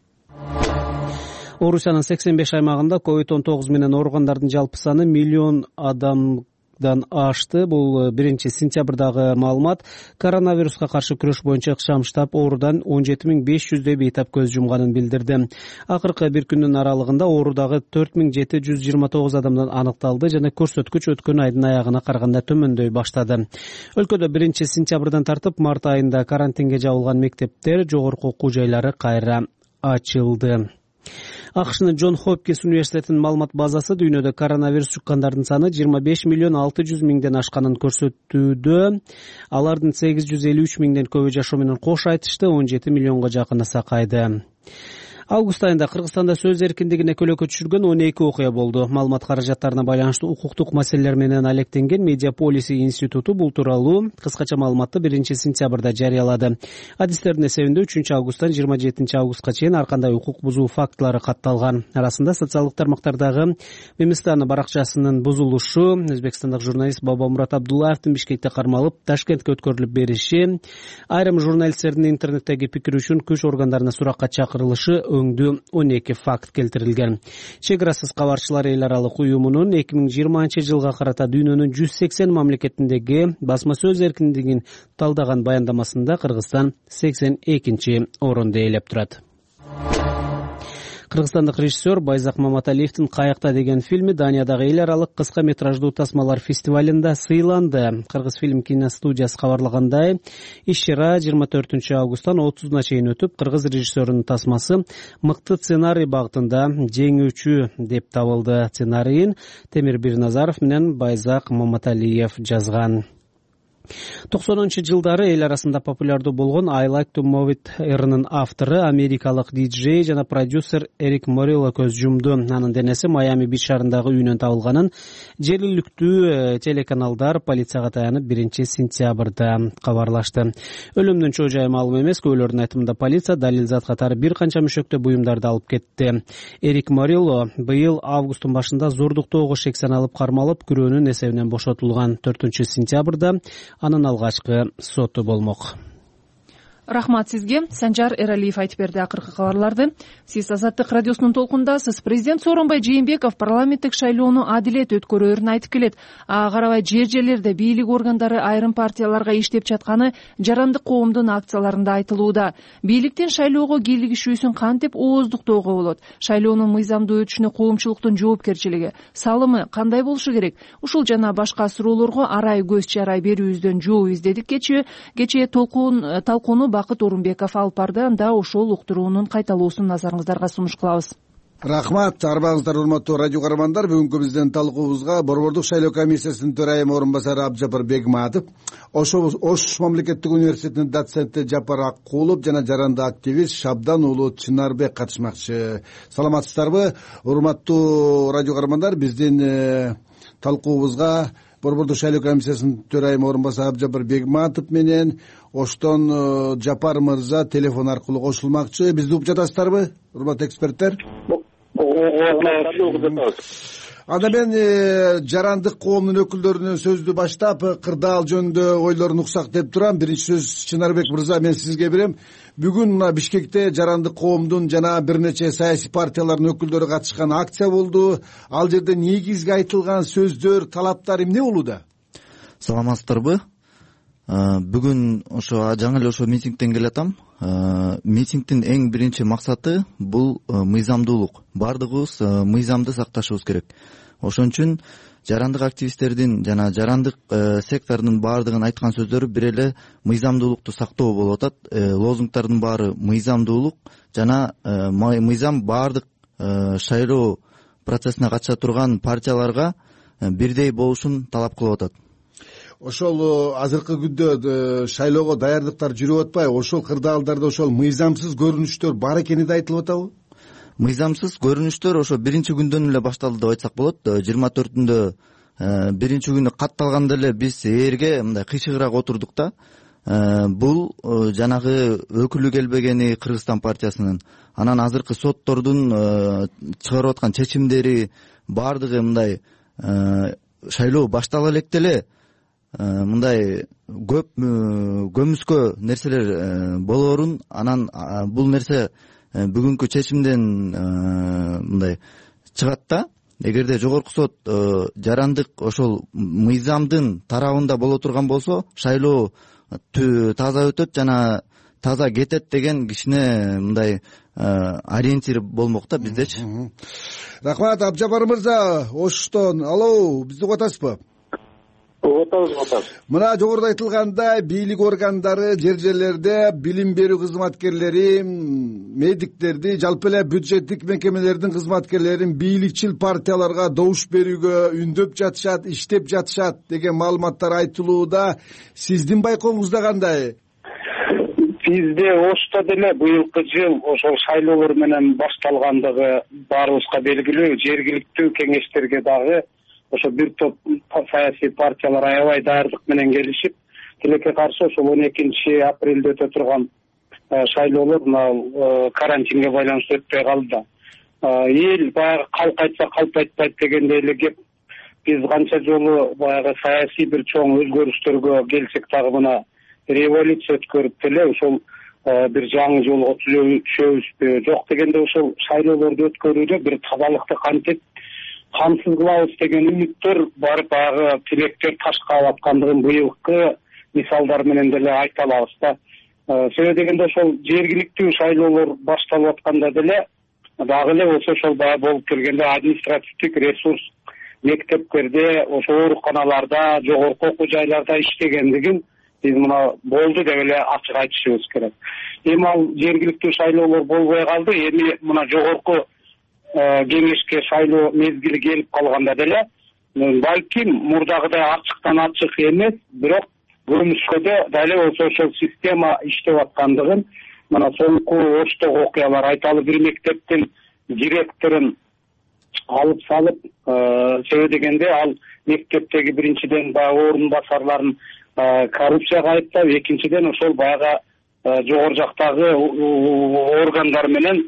Орусиянын 85 аймагында COVID-19 менен ооругандардын жалпы саны миллион адамдан ашты. Бул 1-сентябрдагы маалымат. Коронавируска каршы күрөш боюнча ыкчам штаб оорудан 17500 бейтап көз жумганын билдирди. Акыркы бир күндүн аралыгында оорудагы 4729 адамдан аныкталды жана көрсөткүч өткөн айдын аягына караганда төмөндөй баштады. Өлкөдө 1-сентябрдан тартып март айында карантинге жабылган мектептер, жогорку окуу жайлары кайра ачылды. АКШнын Джон Хопкинс университетинин маалымат базасы дүйнөдө коронавирус жуккандардын саны 25 миллион 600 миңден ашканын көрсөтүүдө. Алардын 853 миңден көбү жашоо менен кош айтышты, 17 миллионго жакыны сакайды. Август айында Кыргызстанда сөз эркиндигине көлөкө түшүргөн 12 окуя болду. Маалымат каражаттарына байланыштуу укуктук маселелер менен алектенген Медиаполис институту бул тууралуу кыскача маалыматты 1-сентябрда жарыялады. Адистердин эсебинде 3-августтан 27-августка чейин ар кандай укук бузуу фактылары катталган. Арасында социалдык тармактардагы Мемстан баракчасынын бузулушу, өзбекстандык журналист Бабамурат Абдуллаевдин Бишкекте кармалып, Ташкентке өткөрүлүп бериши, айрым журналисттердин интернеттеги пикир үчүн күч органдарына суракка чакырылышы өңдүү 12 факт келтирилген. Чек арасыз кабарчылар эл аралык уюмунун 2020-жылга карата дүйнөнүн 180 мамлекетиндеги басма сөз эркиндигин талдаган баяндамасында Кыргызстан 82-орунду ээлеп турат. Кыргызстандык режиссер Байзак Маматалиевдин «Каякта» деген фильми Даниядагы эл аралык кыска метраждуу тасмалар фестивалында сыйланды. Кыргыз фильм киностудиясы кабарлагандай, иш-чара 24 августтан 30-на чейин өтүп, кыргыз режиссерунун тасмасы мыкты сценарий багытында жеңүүчү деп табылды. Сценарийин Темир Бирназаров менен Байзак Маматалиев жазган. 90-жылдары эл арасында популярдуу болгон I Like to Move It ырынын автору америкалык диджей жана продюсер Эрик Морелло көз жумду. Анын денеси Майами Бич шаарындагы үйүнөн табылганын жергиликтүү телеканалдар полицияга таянып 1-сентябрда кабарлашты. Өлүмдүн чоо жайы маалым эмес, күбөлөрдүн айтымында полиция далил зат катары бир канча мөшөктө буюмдарды алып кетти. Эрик Морелло быйыл августтун башында зордуктоого шек саналып кармалып, күрөөнүн эсебинен бошотулган. 4-сентябрда анын алгачкы соту болмок. Рахмат сизге. Санжар Эралиев айтып берди акыркы кабарларды. Сиз Азаттык радиосунун толкундасыз. Президент Сооронбай Жээнбеков парламенттик шайлоону адилет өткөрөөрүн айтып келет. Ага карабай жер-жерлерде бийлик органдары айрым партияларга иштеп жатканы жарандык коомдун акцияларында айтылууда. Бийликтин шайлоого кийлигишүүсүн кантип ооздуктоого болот? Шайлоонун мыйзамдуу өтүшүнө коомчулуктун жоопкерчилиги, салымы кандай болушу керек? Ушул жана башка суроолорго арай көз чарай берүүбүздөн жооп издедик. Кечээ талкууну Бакыт Орунбеков алып барды. Анда ошол уктуруунун кайталуусун назарыңыздарга сунуш кылабыз. Рахмат, арбаңыздар урматтуу радио каармандар. Бүгүнкү биздин талкуубузга Борбордук шайлоо комиссиясынын төрайымы орун басары Абжапар Бегматов, Ош мамлекеттик университетинин доценти Жапар Аккулов жана жаранды активист Шабдан уулу Чынарбек катышмакчы. Саламатсыздарбы, урматтуу радио каармандар? Биздин талкуубузга Борбордук шайлоо комиссиясынын төрайымы орун басары Абжапар Бегматов менен Оштон Жапар мырза телефон аркылуу кошулмакчы. Бизди угуп жатасыздарбы, урматтуу эксперттер? Анда мен жарандык коомдун өкүлдөрүнүн сөздү баштап, кырдаал жөнүндө ойлорун уксак деп турам. Биринчи сөз Чынарбек мырза, мен сизге берем. Бүгүн мына Бишкекте жарандык коомдун жана бир нече саясий партиялардын өкүлдөрү катышкан акция болду. Ал жерде негизги айтылган сөздөр, талаптар эмне болууда? Саламатсыздарбы? Бүгүн жаңы эле ошо митингден келатам. Митингдин эң биринчи максаты бул мыйзамдуулук. Бардыгыбыз мыйзамды сакташыбыз керек. Ошон үчүн жарандык активисттердин жана жарандык сектордун баардыгын айткан сөздөрү бир эле мыйзамдуулукту сактоо болуп атат. Лозунгдардын баары мыйзамдуулук жана мыйзам баардык шайлоо процессине катыша турган партияларга бирдей болушун талап кылып атат. Ошол азыркы күндө шайлоого даярдыктар жүрүп атпайбы? Ошол кырдаалдарда ошол мыйзамсыз көрүнүштөр бар экени да айтылып атабы? Мыйзамсыз көрүнүштөр ошо биринчи күндөн эле башталды деп айтсак болот. 24-үндө биринчи күнү катталганда эле биз ээрге мындай кыйшыгыраак отурдук да. Бул жанагы өкүлү келбегени Кыргызстан партиясынын, анан азыркы соттордун чыгарып аткан чечимдери баардыгы мындай шайлоо баштала электе эле мындай көп көмүскө нерселер болоорун, анан бул нерсе бүгүнкү чечимден мындай чыгат да. Эгерде жогорку сот жарандык ошол мыйзамдын тарабында боло турган болсо, шайлоо таза өтөт жана таза кетет деген кичине мындай ориентир болмок да биздечи. Рахмат, Абжапар мырза, Оштон. Алло, бизди угуп атасызбы? Угутабыз. Мына жогоруда айтылгандай, бийлик органдары жер-жерлерде билим берүү кызматкерлери, медиктерди, жалпы эле бюджеттик мекемелердин кызматкерлерин бийликчил партияларга добуш берүүгө үндөп жатышат, иштеп жатышат деген маалыматтар айтылууда. Сиздин байкооңузда кандай? Бизде Ошто деле быйылкы жыл ошол шайлоолор менен башталгандыгы баарыбызга белгилүү. Жергиликтүү кеңештерге дагы ошо бир топ саясий партиялар аябай даярдык менен келишип, тилекке каршы ошол 12 апрелде өтө турган шайлоолор мына карантинге байланыштуу өтпөй калды. Эл баягы калк айтса калп айтпайт дегендей эле кеп, биз канча жолу баягы саясий бир чоң өзгөрүштөргө келсек дагы мына революция өткөрүп деле ошол бир жаңы жолго түшөбүзбү, жок дегенде ошол шайлоолорду өткөрүүдө бир тазалыкты кантип камсыз кылабыз деген үмүттөр бар, баягы тилектер таш каап аткандыгын быйылкы мисалдар менен деле айта алабыз да. Себеби дегенде ошол жергиликтүү шайлоолор башталып атканда деле дагы эле болсо ошол баягы болуп келгенде административдик ресурс мектептерде, ошо ооруканаларда, жогорку окуу жайларда иштегендигин биз мына болду деп эле ачык айтышыбыз керек. Эми ал жергиликтүү шайлоолор болбой калды. Эми мына жогорку кеңешке шайлоо мезгили келип калганда деле балким мурдагыдай ачыктан ачык эмес, бирок көрүнүшкөдө дали болсо ошол система иштеп аткандыгын мына соңку Оштогу окуялар айталы бир мектептин директорун алып салып, себеби дегенде ал мектептеги биринчиден баягы орун басарларын коррупцияга айыптап, экинчиден ошол баягы жогору жактагы органдар менен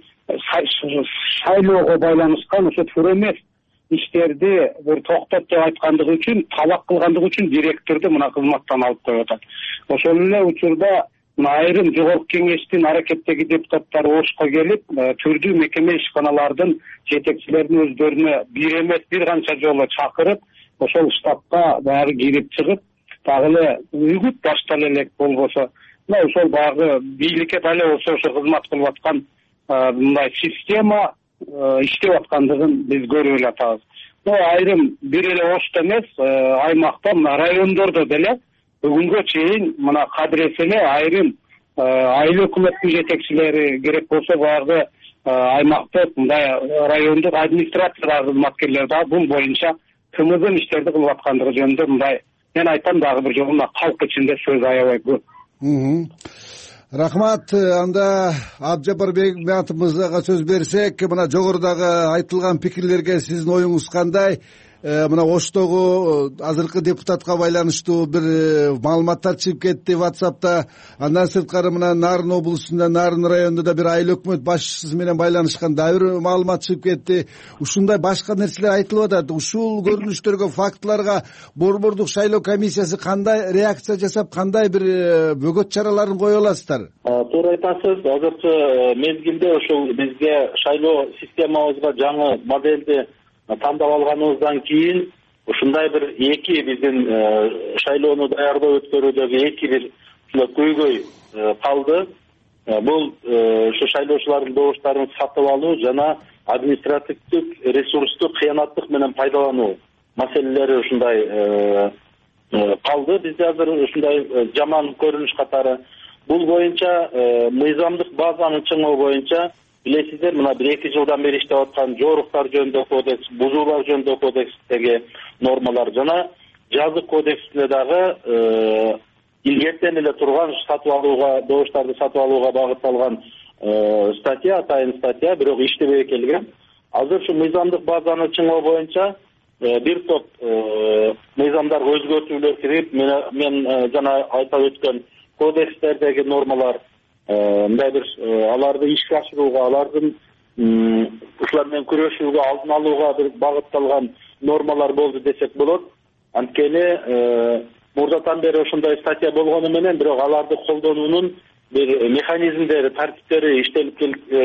шайлоого байланышкан ошо туура эмес иштерди бир токтот деп айткандыгы үчүн, талак кылгандыгы үчүн директорду мына кызматтан алып коюп атат. Ошол эле учурда айрым жогорку кеңештин аракеттеги депутаттары Ошко келип, түрдүү мекеме ишканалардын жетекчилерин өздөрүнө бир эмес бир канча жолу чакырып, ошол штабка баягы кирип чыгып, дагы эле үгүт баштала элек болбосо, мына ошол баягы бийликке дали болсо ошо кызмат кылып аткан мындай система иштеп аткандыгын биз көрүп эле атабыз. Айрым бир эле Ошто эмес, аймакта мына райондордо деле бүгүнгө чейин мына кадыресе эле айрым айыл өкмөттүн жетекчилери керек болсо баягы аймактык мындай райондук администрация кызматкерлери дагы бул боюнча тымызын иштерди кылып аткандыгы жөнүндө мындай мен айтам дагы бир жолу мына калк ичинде сөз аябай көп. Рахмат. Анда Абжапар Бегматов мырзага сөз берсек, мына жогорудагы айтылган пикирлерге сиздин оюңуз кандай? Мына Оштогу азыркы депутатка байланыштуу бир маалыматтар чыгып кетти WhatsApp'та. Андан сырткары мына Нарын облусунда, Нарын районунда бир айыл өкмөт башчысы менен байланышкан да бир маалымат чыгып кетти. Ушундай башка нерселер айтылып атат. Ушул көрүнүштөргө, фактыларга борбордук шайлоо комиссиясы кандай реакция жасап, кандай бир бөгөт чараларын кое аласыздар? Туура айтасыз. Азыркы мезгилде ошол бизге шайлоо системабызга жаңы модельди тандап алганыбыздан кийин ушундай бир эки биздин шайлоону даярдоо өткөрүүдөгү эки бир көйгөй калды. Бул ушу шайлоочулардын добуштарын сатып алуу жана административдик ресурсту кыянаттык менен пайдалануу маселелери ушундай калды. Бизде азыр ушундай жаман көрүнүш катары. Бул боюнча мыйзамдык базаны чыңоо боюнча билесиздер, мына 1-2 жылдан бери иштеп аткан жооруктар жөнүндө кодекс, бузуулар жөнүндө кодекстеги нормалар жана жазык кодексинде дагы илгертен эле турган сатып алууга, добуштарды сатып алууга багытталган статья, атайын статья, бирок иштебей келген. Азыр ушу мыйзамдык базаны чыңоо боюнча бир топ мыйзамдарга өзгөртүүлөр кирип, мен жана айтып өткөн кодекстердеги нормалар мындай бир аларды ишке ашырууга, алардын ушулар менен күрөшүүгө, алдын алууга бир багытталган нормалар болду десек болот. Анткени мурдатан бери ошондой статья болгону менен, бирок аларды колдонуунун бир механизмдери, тартиптери иштелип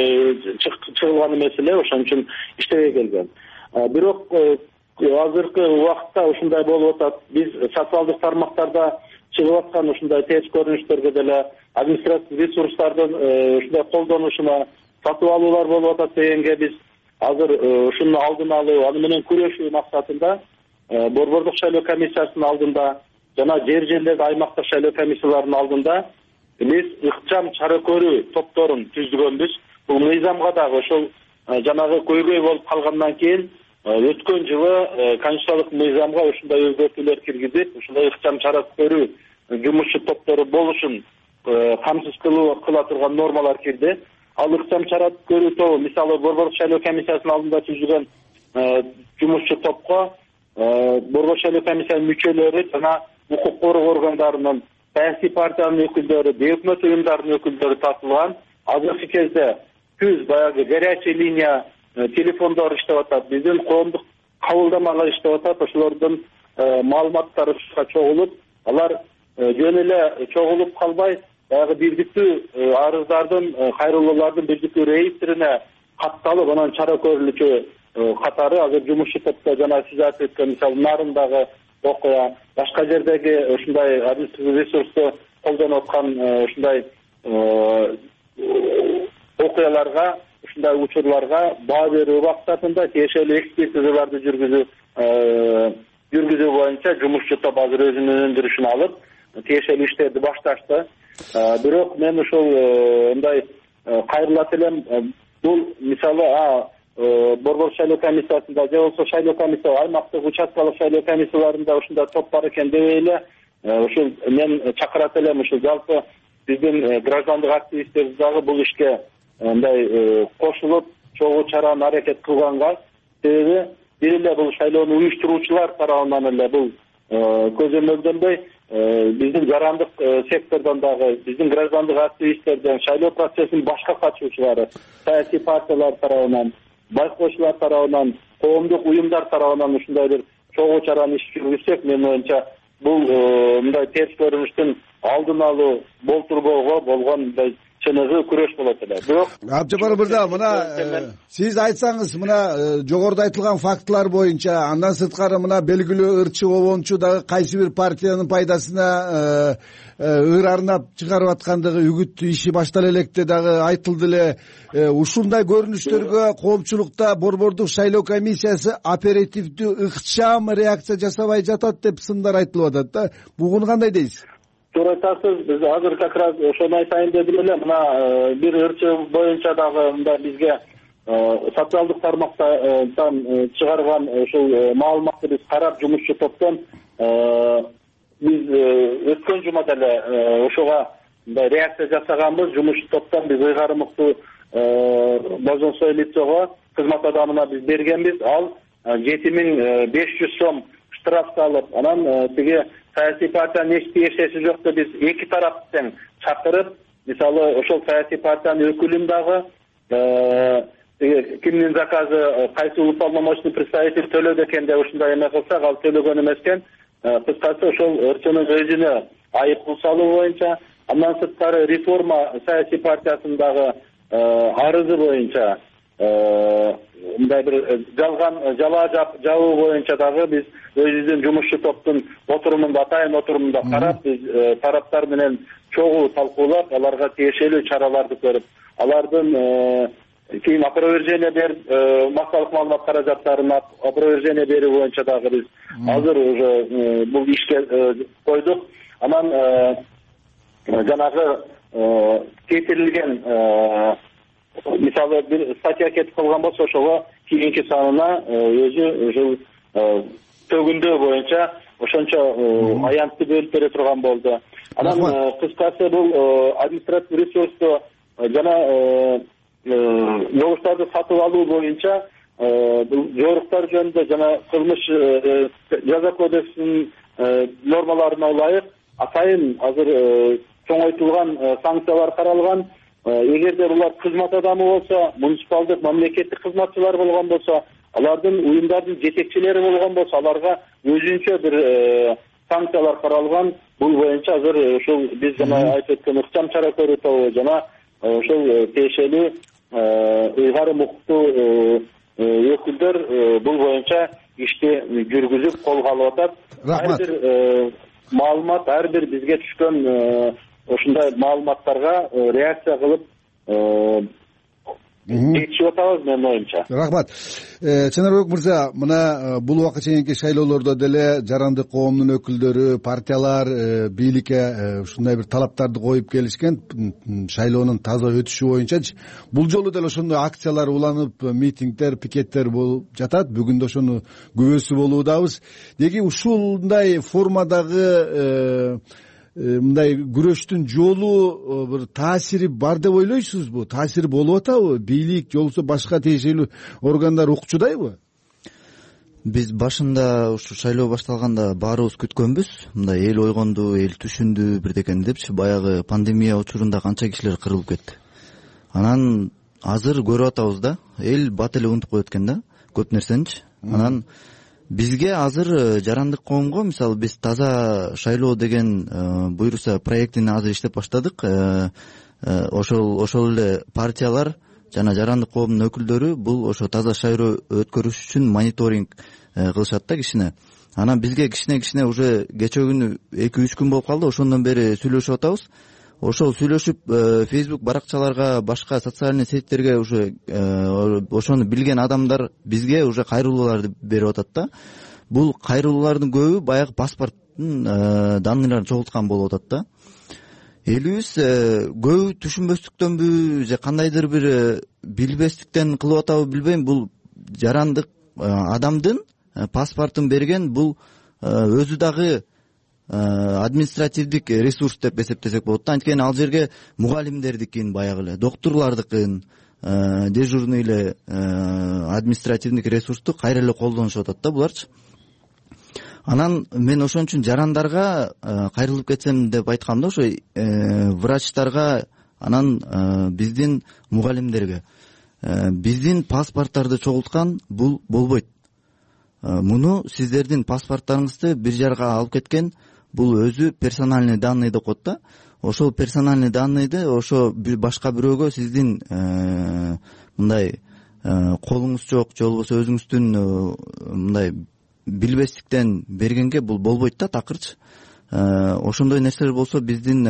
чыгылган эмес эле, ошон үчүн иштебей келген. Бирок азыркы убакытта ушундай болуп атат. Биз социалдык тармактарда чыгып аткан ушундай терс көрүнүштөргө деле административдик ресурстардын ушундай колдонушуна сатып алуулар болуп атат дегенге биз азыр ушуну алдын алуу, аны менен күрөшүү максатында борбордук шайлоо комиссиясынын алдында жана жер-жерлерде аймактык шайлоо комиссияларынын алдында биз ыкчам чара көрүү топторун түзгөнбүз. Бул мыйзамга дагы ошол жанагы көйгөй болуп калгандан кийин өткөн жылы конституциялык мыйзамга ушундай өзгөртүүлөр киргизип, ушундай ыкчам чара көрүү жумушчу топтору болушун камсыз кыла турган нормалар кирди. Ал ыкчам чара көрүү тобу, мисалы борбордук шайлоо комиссиясынын алдында түзүлгөн жумушчу топко борбордук шайлоо комиссиянын мүчөлөрү жана укук коргоо органдарынын, саясий партиянын өкүлдөрү, өкмөт уюмдарынын өкүлдөрү тартылган. Азыркы кезде түз баягы горячая линия телефондор иштеп атат, биздин коомдук кабылдамалар иштеп атат. Ошолордун маалыматтары чогулуп, алар жөн эле чогулуп калбай, баягы бирдиктүү арыздардын, кайрылуулардын бирдиктүү реестрине катталып, анан чара көрүлүүчү катары азыр жумушчу топто жана сиз айтып өткөн мисалы Нарындагы окуя, башка жердеги ушундай административдик ресурсту колдонуп аткан ушундай окуяларга ушундай учурларга баа берүү максатында тиешелүү экспертизаларды жүргүзүү боюнча жумушчу топ азыр өзүнүн өндүрүшүн алып тиешелүү иштерди башташты. Бирок мен ушул мындай кайрылат элем, бул мисалы Борбор шайлоо комиссиясында же болбосо шайлоо комиссия аймактык участкалык шайлоо комиссияларында ушундай топ бар экен дебей эле ушул мен чакырат элем. Ушул жалпы биздин граждандык активисттерибиз дагы бул ишке мындай кошулуп чогуу чараны аракет кылганга, себеби бир эле бул шайлоону уюштуруучулар тарабынан эле бул көзөмөлдөнбөй биздин жарандык сектордон дагы биздин граждандык активисттерден, шайлоо процессинин башка катышуучулары, саясий партиялар тарабынан, байкоочулар тарабынан, коомдук уюмдар тарабынан ушундай бир чогуу чараны иш жүргүзсөк, менин оюмча бул мындай терс көрүнүштүн алдын алуу, болтурбоого болгон мындай чыныгы күрөш болот эле. Бирок Абжапар мырза, мына сиз айтсаңыз, мына жогоруда айтылган фактылар боюнча, андан сырткары мына белгилүү ырчы обончу дагы кайсы бир партиянын пайдасына ыр арнап чыгарып аткандыгы үгүт иши баштала электе дагы айтылды эле. Ушундай көрүнүштөргө коомчулукта Борбордук шайлоо комиссиясы оперативдүү ыкчам реакция жасабай жатат деп сындар айтылып атат да. Бугуну кандай дейсиз? Туура айтасыз. Биз азыр как раз ошону айтайын дедим эле. Мына бир ырчы боюнча дагы мындай бизге социалдык тармактан чыгарган ушул маалыматты биз карап жумушчу топтон биз өткөн жумада эле ошого мындай реакция жасаганбыз. Жумушчу топтон биз ыйгарымдуу должностное лицого, кызмат адамына биз бергенбиз. Ал 7500 сом штраф салып, анан тиги саясий партиянын эч тиешеси жок деп биз эки тараптан чакырып, мисалы ошол саясий партиянын өкүлүн дагы кимдин заказы кайсы уполномоченный представитель төлөдү экен деп ушундай эме кылсак, ал төлөгөн эмес экен. Кыскасы ошол ырчынын өзүнө айыппул салуу боюнча, андан сырткары реформа саясий партиясындагы арызы боюнча мындай бир жалаа жабуу боюнча дагы биз өзүбүздүн жумушчу топтун отурумунда, атайын отурумунда карап, биз тараптар менен чогуу талкуулап, аларга тиешелүү чараларды көрүп, алардын кийин опровержение берип, массалык маалымат каражаттарын опровержение берүү боюнча дагы биз азыр уже бул ишке койдук. Анан жанагы кетирилген мисалы бир статья кетип калган болсо, ошого кийинки санына өзү ушул төгүндөө боюнча ошончо аянтты бөлүп бере турган болду. Анан кыскасы бул административдик ресурсту жана жогуштарды сатып алуу боюнча бул жоруктар жөнүндө жана кылмыш жаза кодексинин нормаларына ылайык атайын азыр чоңойтулган санкциялар каралган. Эгерде булар кызмат адамы болсо, муниципалдык мамлекеттик кызматчылар болгон болсо, алардын уюмдардын жетекчилери болгон болсо, аларга өзүнчө бир санкциялар каралган. Бул боюнча азыр ушул биз жана айтып өткөн ыкчам чара көрүү тобу жана ошол тиешелүү ыйгарым укуктуу өкүлдөр бул боюнча ишти жүргүзүп колго алып атат. Ар бир маалымат, ар бир бизге түшкөн ушундай маалыматтарга реакция кылып жетишип атабыз, менин оюмча. Рахмат. Чынарбек мырза, мына бул убакка чейинки шайлоолордо деле жарандык коомдун өкүлдөрү, партиялар бийликке ушундай бир талаптарды коюп келишкен, шайлоонун таза өтүшү боюнчачы. Бул жолу деле ошондой акциялар уланып, митингдер, пикеттер болуп жатат. Бүгүн да ошону күбөсү болуудабыз. Деги ушундай формадагы мындай күрөштүн жолу бир таасири бар деп ойлойсузбу? Таасири болуп атабы? Бийлик же болбосо башка тиешелүү органдар укчудайбы? Биз башында ушу шайлоо башталганда баарыбыз күткөнбүз. Мындай эл ойгонду, эл түшүндү бирдекени депчи. Баягы пандемия учурунда канча кишилер кырылып кетти. Анан азыр көрүп атабыз да, эл бат эле унутуп коет экен да, көп нерсеничи. Анан бизге азыр жарандык коомго, мисалы биз таза шайлоо деген буюрса проектин азыр иштеп баштадык. Ошол эле партиялар жана жарандык коомдун өкүлдөрү бул ошо таза шайлоо өткөрүш үчүн мониторинг кылышат да кичине. Анан бизге кичине уже кечээ күнү 2-3 күн болуп калды, ошондон бери сүйлөшүп атабыз. ошол сүйлөшүп Facebook баракчаларга, башка социальный сеттерге уже ошону билген адамдар бизге уже кайрылууларды берип атат да. Бул кайрылуулардын көбү баягы паспорттун данныйларын чогулткан болуп атат да. Элибиз көбү түшүнбөстүктөнбү же кандайдыр бир билбестиктен кылып атабы билбейм, бул жарандык адамдын паспортун берген, бул өзү дагы административдик ресурс деп эсептесек болот да. Анткени ал жерге мугалимдердикин, баягы эле доктурлардыкын, дежурный эле административдик ресурсту кайра эле колдонушуп атат да буларчы. Анан мен ошон үчүн жарандарга кайрылып кетсем деп айткам да, ошо врачтарга, анан биздин мугалимдерге. Биздин паспорттарды чогулткан бул болбойт. Муну сиздердин паспорттарыңызды бир жарга алып кеткен, бул өзү персональный данный деп коет да. Ошол персональный данныйды ошо башка бирөөгө сиздин мындай колуңуз жок же болбосо өзүңүздүн мындай билбестиктен бергенге бул болбойт да, такырчы. Ошондой нерселер болсо биздин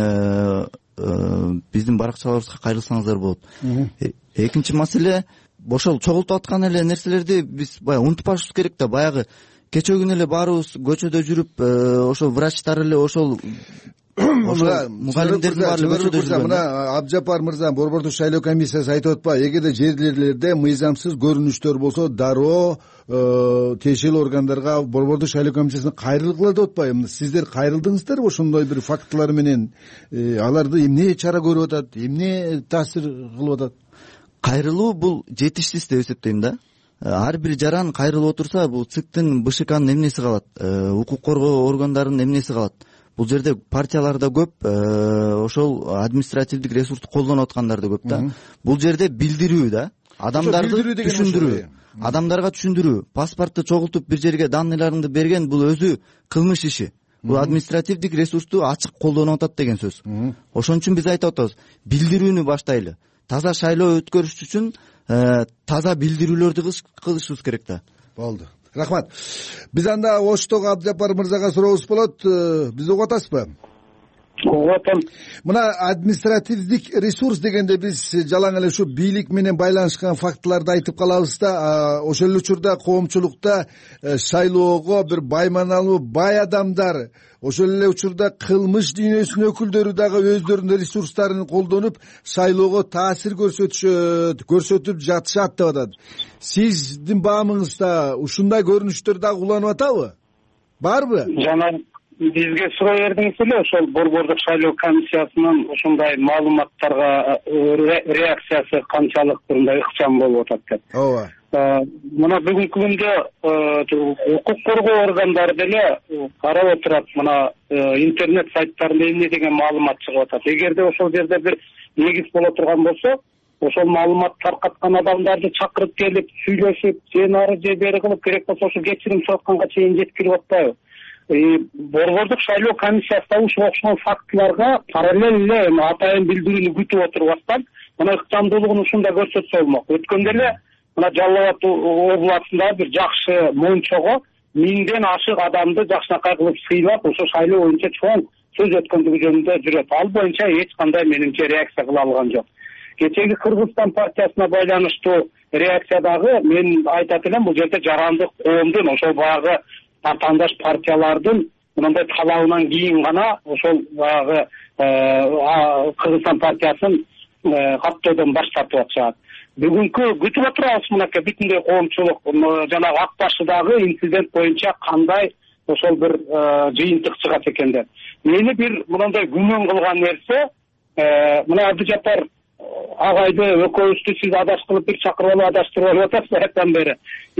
баракчаларыбызга кайрылсаңыздар болот. Экинчи маселе, ошол чогултуп аткан эле нерселерди биз баягы унутпашыбыз керек да. Баягы кечээ күнү эле баарыбыз көчөдө жүрүп, ошол врачтар эле ошол мугалимдердин баары көчөдө жүргөн. Мына Абжапар мырза, Борбордук шайлоо комиссиясы айтып атпа, эгерде жерлерлерде мыйзамсыз көрүнүштөр болсо дароо тиешелүү органдарга, Борбордук шайлоо комиссиясына кайрылгыла деп атпайбы? Сиздер кайрылдыңыздарбы ошондой бир фактылар менен? Аларды эмне чара көрүп атат, эмне таасир кылып атат? Кайрылуу бул жетишсиз деп эсептейм да. Ар бир жаран кайрылып отурса, бул ЦИКтин, БШКнын эмнеси калат, укук коргоо органдарынын эмнеси калат? Бул жерде партиялар да көп, ошол административдик ресурсту колдонуп аткандар да көп да. Бул жерде билдирүү да, адамдарды түшүндүрүү, адамдарга түшүндүрүү. Паспортты чогултуп бир жерге данныйларыңды берген, бул өзү кылмыш иши. Бул административдик ресурсту ачык колдонуп атат деген сөз. Ошон үчүн биз айтып атабыз, билдирүүнү баштайлы. Таза шайлоо өткөрүш үчүн таза билдирүүлөрдү кылышыбыз керек да. Болду. Рахмат. Биз анда Оштогу Абжапар мырзага сурообуз болот. Бизди угуп атасызбы? Угуп атам. Мына административдик ресурс дегенде биз жалаң эле ушу бийлик менен байланышкан фактыларды айтып калабыз да. Ошол учурда коомчулукта шайлоого бир байманалуу бай адамдар, ошол эле учурда кылмыш дүйнөсүнүн өкүлдөрү дагы өздөрүнүн ресурстарын колдонуп шайлоого таасир көрсөтүп жатышат деп атат. Сиздин баамыңызда ушундай көрүнүштөр дагы уланып атабы? Барбы? Жана бизге суроо бердиңиз эле, ошол Борбордук шайлоо комиссиясынын ушундай маалыматтарга реакциясы канчалык мындай ыкчам болуп атат деп. Ооба. Мына бүгүнкү күндө укук коргоо органдары деле карап отурат, мына интернет сайттарында эмне деген маалымат чыгып атат. Эгерде ошол жерде бир негиз боло турган болсо, ошол маалымат таркаткан адамдарды чакырып келип, сүйлөшүп, же нары же бери кылып, керек болсо ошо кечирим суратканга чейин жеткирип атпайбы? Борбордук шайлоо комиссиясы да ушуга окшогон фактыларга параллель эле атайын билдирүүнү күтүп отурбастан, мына ыкчамдуулугун ушунда көрсөтсө болмок. Өткөндө эле мына Жалал Абад областында бир жакшы мончого 1000ден ашык адамды жакшынакай кылып сыйлап, ошо шайлоо боюнча чоң сөз өткөндүгү жөнүндө жүрөт. Ал боюнча эч кандай менимче реакция кыла алган жок. Кечеги Кыргызстан партиясына байланыштуу реакциядагы мен айтат элем, бул жерде жарандык коомдун, ошол баягы ватандаш партиялардын мындай талабынан кийин гана ошол баягы Кыргызстан партиясын каттоодон баш тартып атышат. Бүгүнкү күтүп отурабыз мынакей бүтүндөй коомчулук жанагы ак башыдагы инцидент боюнча кандай ошол бир жыйынтык чыгат экен деп. Мени бир мындай күмөн кылган нерсе, мына Абдыжаппар агайды экөөбүздү сиз адаш кылып бир чакырып алып адаштырып алып атасыз аяктан бери.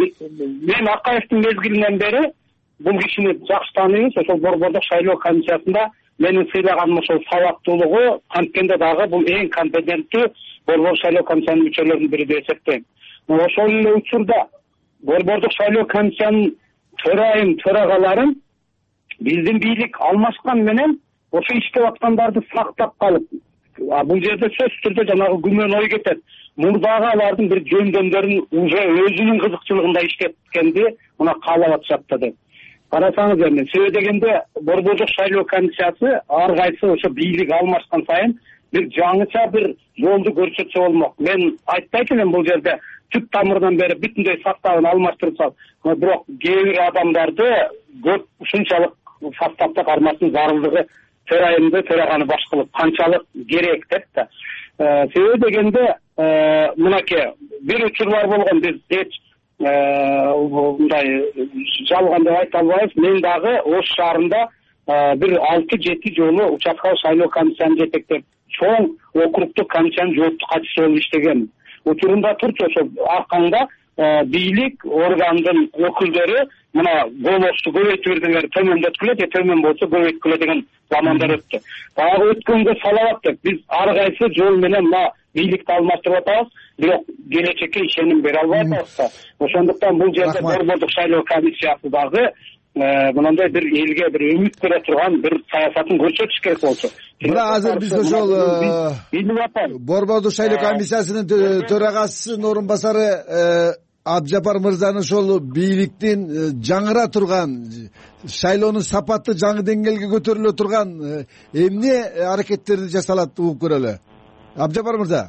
Мен Акаевдин мезгилинен бери бул кишини жакшы тааныйбыз. Ошол Борбордук шайлоо комиссиясында менин сыйлаганым ошол сабактуулугу, анткенде дагы бул эң компетенттүү Борбордук шайлоо комиссиянын мүчөлөрүнүн бири деп эсептейм. Ошол эле учурда Борбордук шайлоо комиссиянын төрагаларын биздин бийлик алмашкан менен ошо иштеп аткандарды сактап калып, бул жерде сөзсүз түрдө жанагы күмөн ой кетет. Мурдагы алардын бир жөндөмдөрүн уже өзүнүн кызыкчылыгында иштеткенди мына каалап атышат да деп. карасаңыз эми себеби дегенде Борбордук шайлоо комиссиясы ар кайсы ошо бийлик алмашкан сайын бир жаңыча бир жолду көрсөтсө болмок. Мен айтпайт элем бул жерде түп тамырынан бери бүтүндөй составын алмаштырып салып, бирок кээ бир адамдарды көп ушунчалык составда кармаштын зарылдыгы төрайымды төраганы баш кылып канчалык керек деп да. Себеби дегенде мынакей бир учурлар болгон, биз эч мындай жалган деп айта албайбыз. Мен дагы Ош шаарында бир 6-7 жолу участкалык шайлоо комиссияны жетектеп, чоң округдук комиссиянын жоопту катчысы болуп иштеген. Учурунда турчу ошо аркаңда бийлик органдын өкүлдөрү мына голосту көбөйтүп бердиңер, төмөндөткүлө же төмөн болсо көбөйткүлө деген замандар өттү. Дагы өткөнгө салабат деп биз ар кайсы жол менен мына бийликти алмаштырып атабыз, бирок келечекке ишеним бере албай атабыз. Ошондуктан бул жерде Борбордук шайлоо комиссиясы дагы мындай бир элге бир үмүт бере турган бир саясатын көрсөтүш керек болчу. Мына азыр биз ошол Борбордук шайлоо комиссиясынын төрагасынын орун басары Абжапар мырзанын ошол бийликтин жаңыра турган, шайлоонун сапаты жаңы деңгээлге көтөрүлө турган эмне аракеттерди жасалат угуп көрөлү. Абжапар мырза.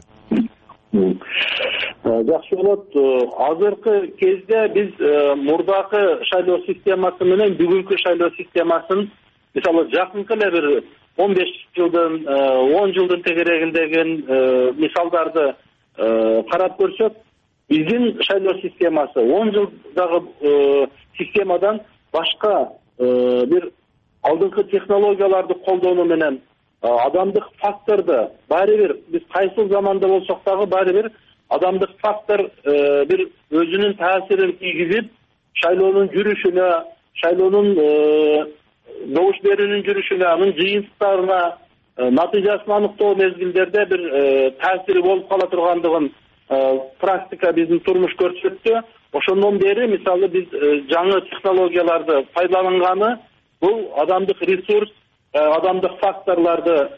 Жакшы болот. Азыркы кезде биз мурдакы шайлоо системасы менен бүгүнкү шайлоо системасын мисалы жакынкы эле бир 15 жылдын 10 жылдын тегерегиндеги мисалдарды карап көрсөк, биздин шайлоо системасы 10 жылдагы системадан башка бир алдыңкы технологияларды колдонуу менен адамдык факторду баары бир биз кайсы заманда болсок дагы баары бир адамдык фактор бир өзүнүн таасирин тийгизип, шайлоонун жүрүшүнө, шайлоонун добуш берүүнүн жүрүшүнө, анын жыйынтыктарына, натыйжасын аныктоо мезгилдерде бир таасири болуп кала тургандыгын практика биздин турмуш көрсөттү. Ошондон бери мисалы биз жаңы технологияларды пайдаланганы бул адамдык ресурс, адамдык факторлорду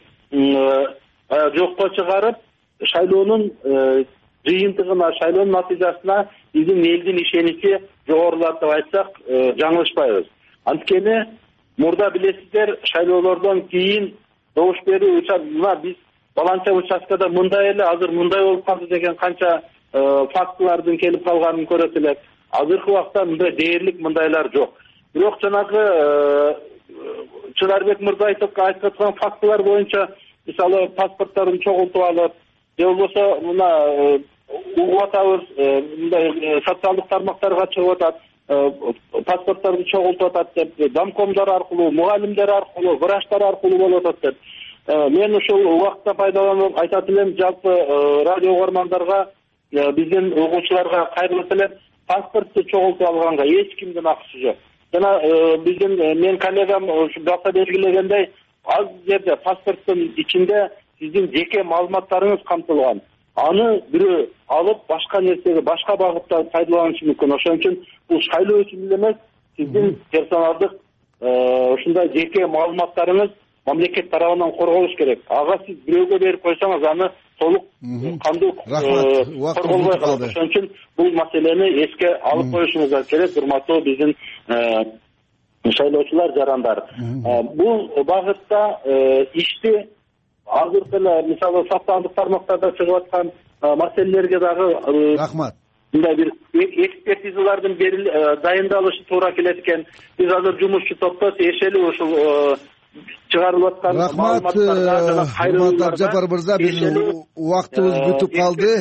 жокко чыгарып, шайлоонун жыйынтыгына, шайлоонун натыйжасына биздин элдин ишеничи жогорулат деп айтсак жаңылышпайбыз. Анткени мурда билесиздер, шайлоолордон кийин добуш берүү участкасына биз баланча участкада мындай эле, азыр мындай болуп калды деген канча фактылардын келип калганын көрөт элек. Азыркы убакта мындай дээрлик мындайлар жок. Бирок жанагы Чынарбек мырза айтып аткан фактылар боюнча, мисалы паспорттарын чогултуп алып, же болбосо мына угуп атабыз, мындай социалдык тармактарга чыгып атат, паспорттарды чогултуп атат деп, домкомдор аркылуу, мугалимдер аркылуу, врачтар аркылуу болуп атат деп. Мен ушул убакытта пайдаланып айтат элем, жалпы радио угармандарга, биздин угуучуларга кайрылып элем, паспортты чогултуп алганга эч кимдин акысы жок. Жана биздин мен коллегам ушу баса белгилегендей, аз жерде паспорттун ичинде сиздин жеке маалыматтарыңыз камтылган. Аны бирөө алып, башка нерсеге, башка багытта пайдаланышы мүмкүн. Ошон үчүн бул шайлоо үчүн эле эмес, сиздин персоналдык ушундай жеке маалыматтарыңыз мамлекет тарабынан корголуш керек. Ага сиз бирөөгө берип койсоңуз, аны толук кандуу корголбой калат. Ошон үчүн бул маселени эске алып коюшуңуз керек, урматтуу биздин шайлоочулар, жарандар. Бул багытта ишти азыркы эле мисалы социалдык тармактарда чыгып аткан маселелерге дагы рахмат. Мындай бир экспертизалардын дайындалышы туура келет экен. Биз азыр жумушчу топто тиешелүү ушул чыгарылып аткан маалыматтарга урматтуу Абжапар мырза, биздин убактыбыз бүтүп калды.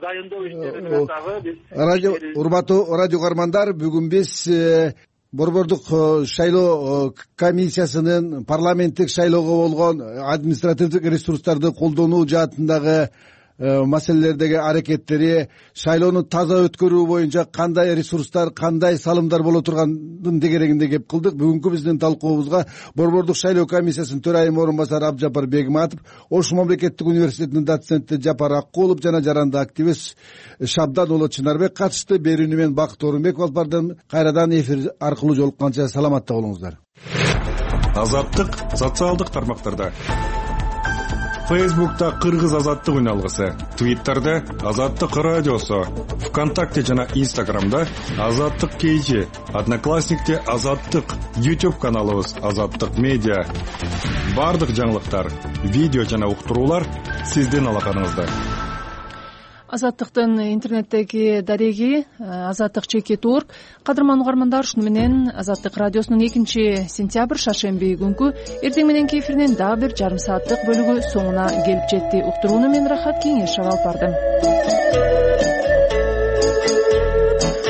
Урматтуу радио угармандар, бүгүн биз Борбордук шайлоо комиссиясынын парламенттик шайлоого болгон административдик ресурстарды колдонуу жаатындагы маселелердеги аракеттери, шайлоону таза өткөрүү боюнча кандай ресурстар, кандай салымдар боло тургандын дегерегинде кеп кылдык. Бүгүнкү биздин талкуубузга Борбордук шайлоо комиссиясынын төрайымы орун басары Абжапар Бегматов, Ош мамлекеттик университетинин доценти Жапар Аккулов жана жаранды активист Шабдан уулу Чынарбек катышты. Берүүнү мен Бакыт Орунбеков алып бардым. Кайрадан эфир аркылуу жолукканча саламатта болуңуздар. Азаттык социалдык тармактарда. Facebook'ta Кыргыз азаттык үн алгысы, Twitter'da Азаттык радиосу, ВКонтакте жана Instagram'da Азаттык KG, Одноклассникте Азаттык, YouTube каналыбыз Азаттык медиа. Бардык жаңылыктар, видео жана уктуруулар сиздин алаканыңызда. Азаттыктын интернеттеги дареги Азаттык чекит.org. Кадырман угармандар, ушуну менен Азаттык радиосунун 2-сентябрь шаршемби күнкү эртең мененки эфиринин дагы бир жарым сааттык бөлүгү соңуна келип жетти. Уктурууну мен Рахат Кеңешов алып бардым.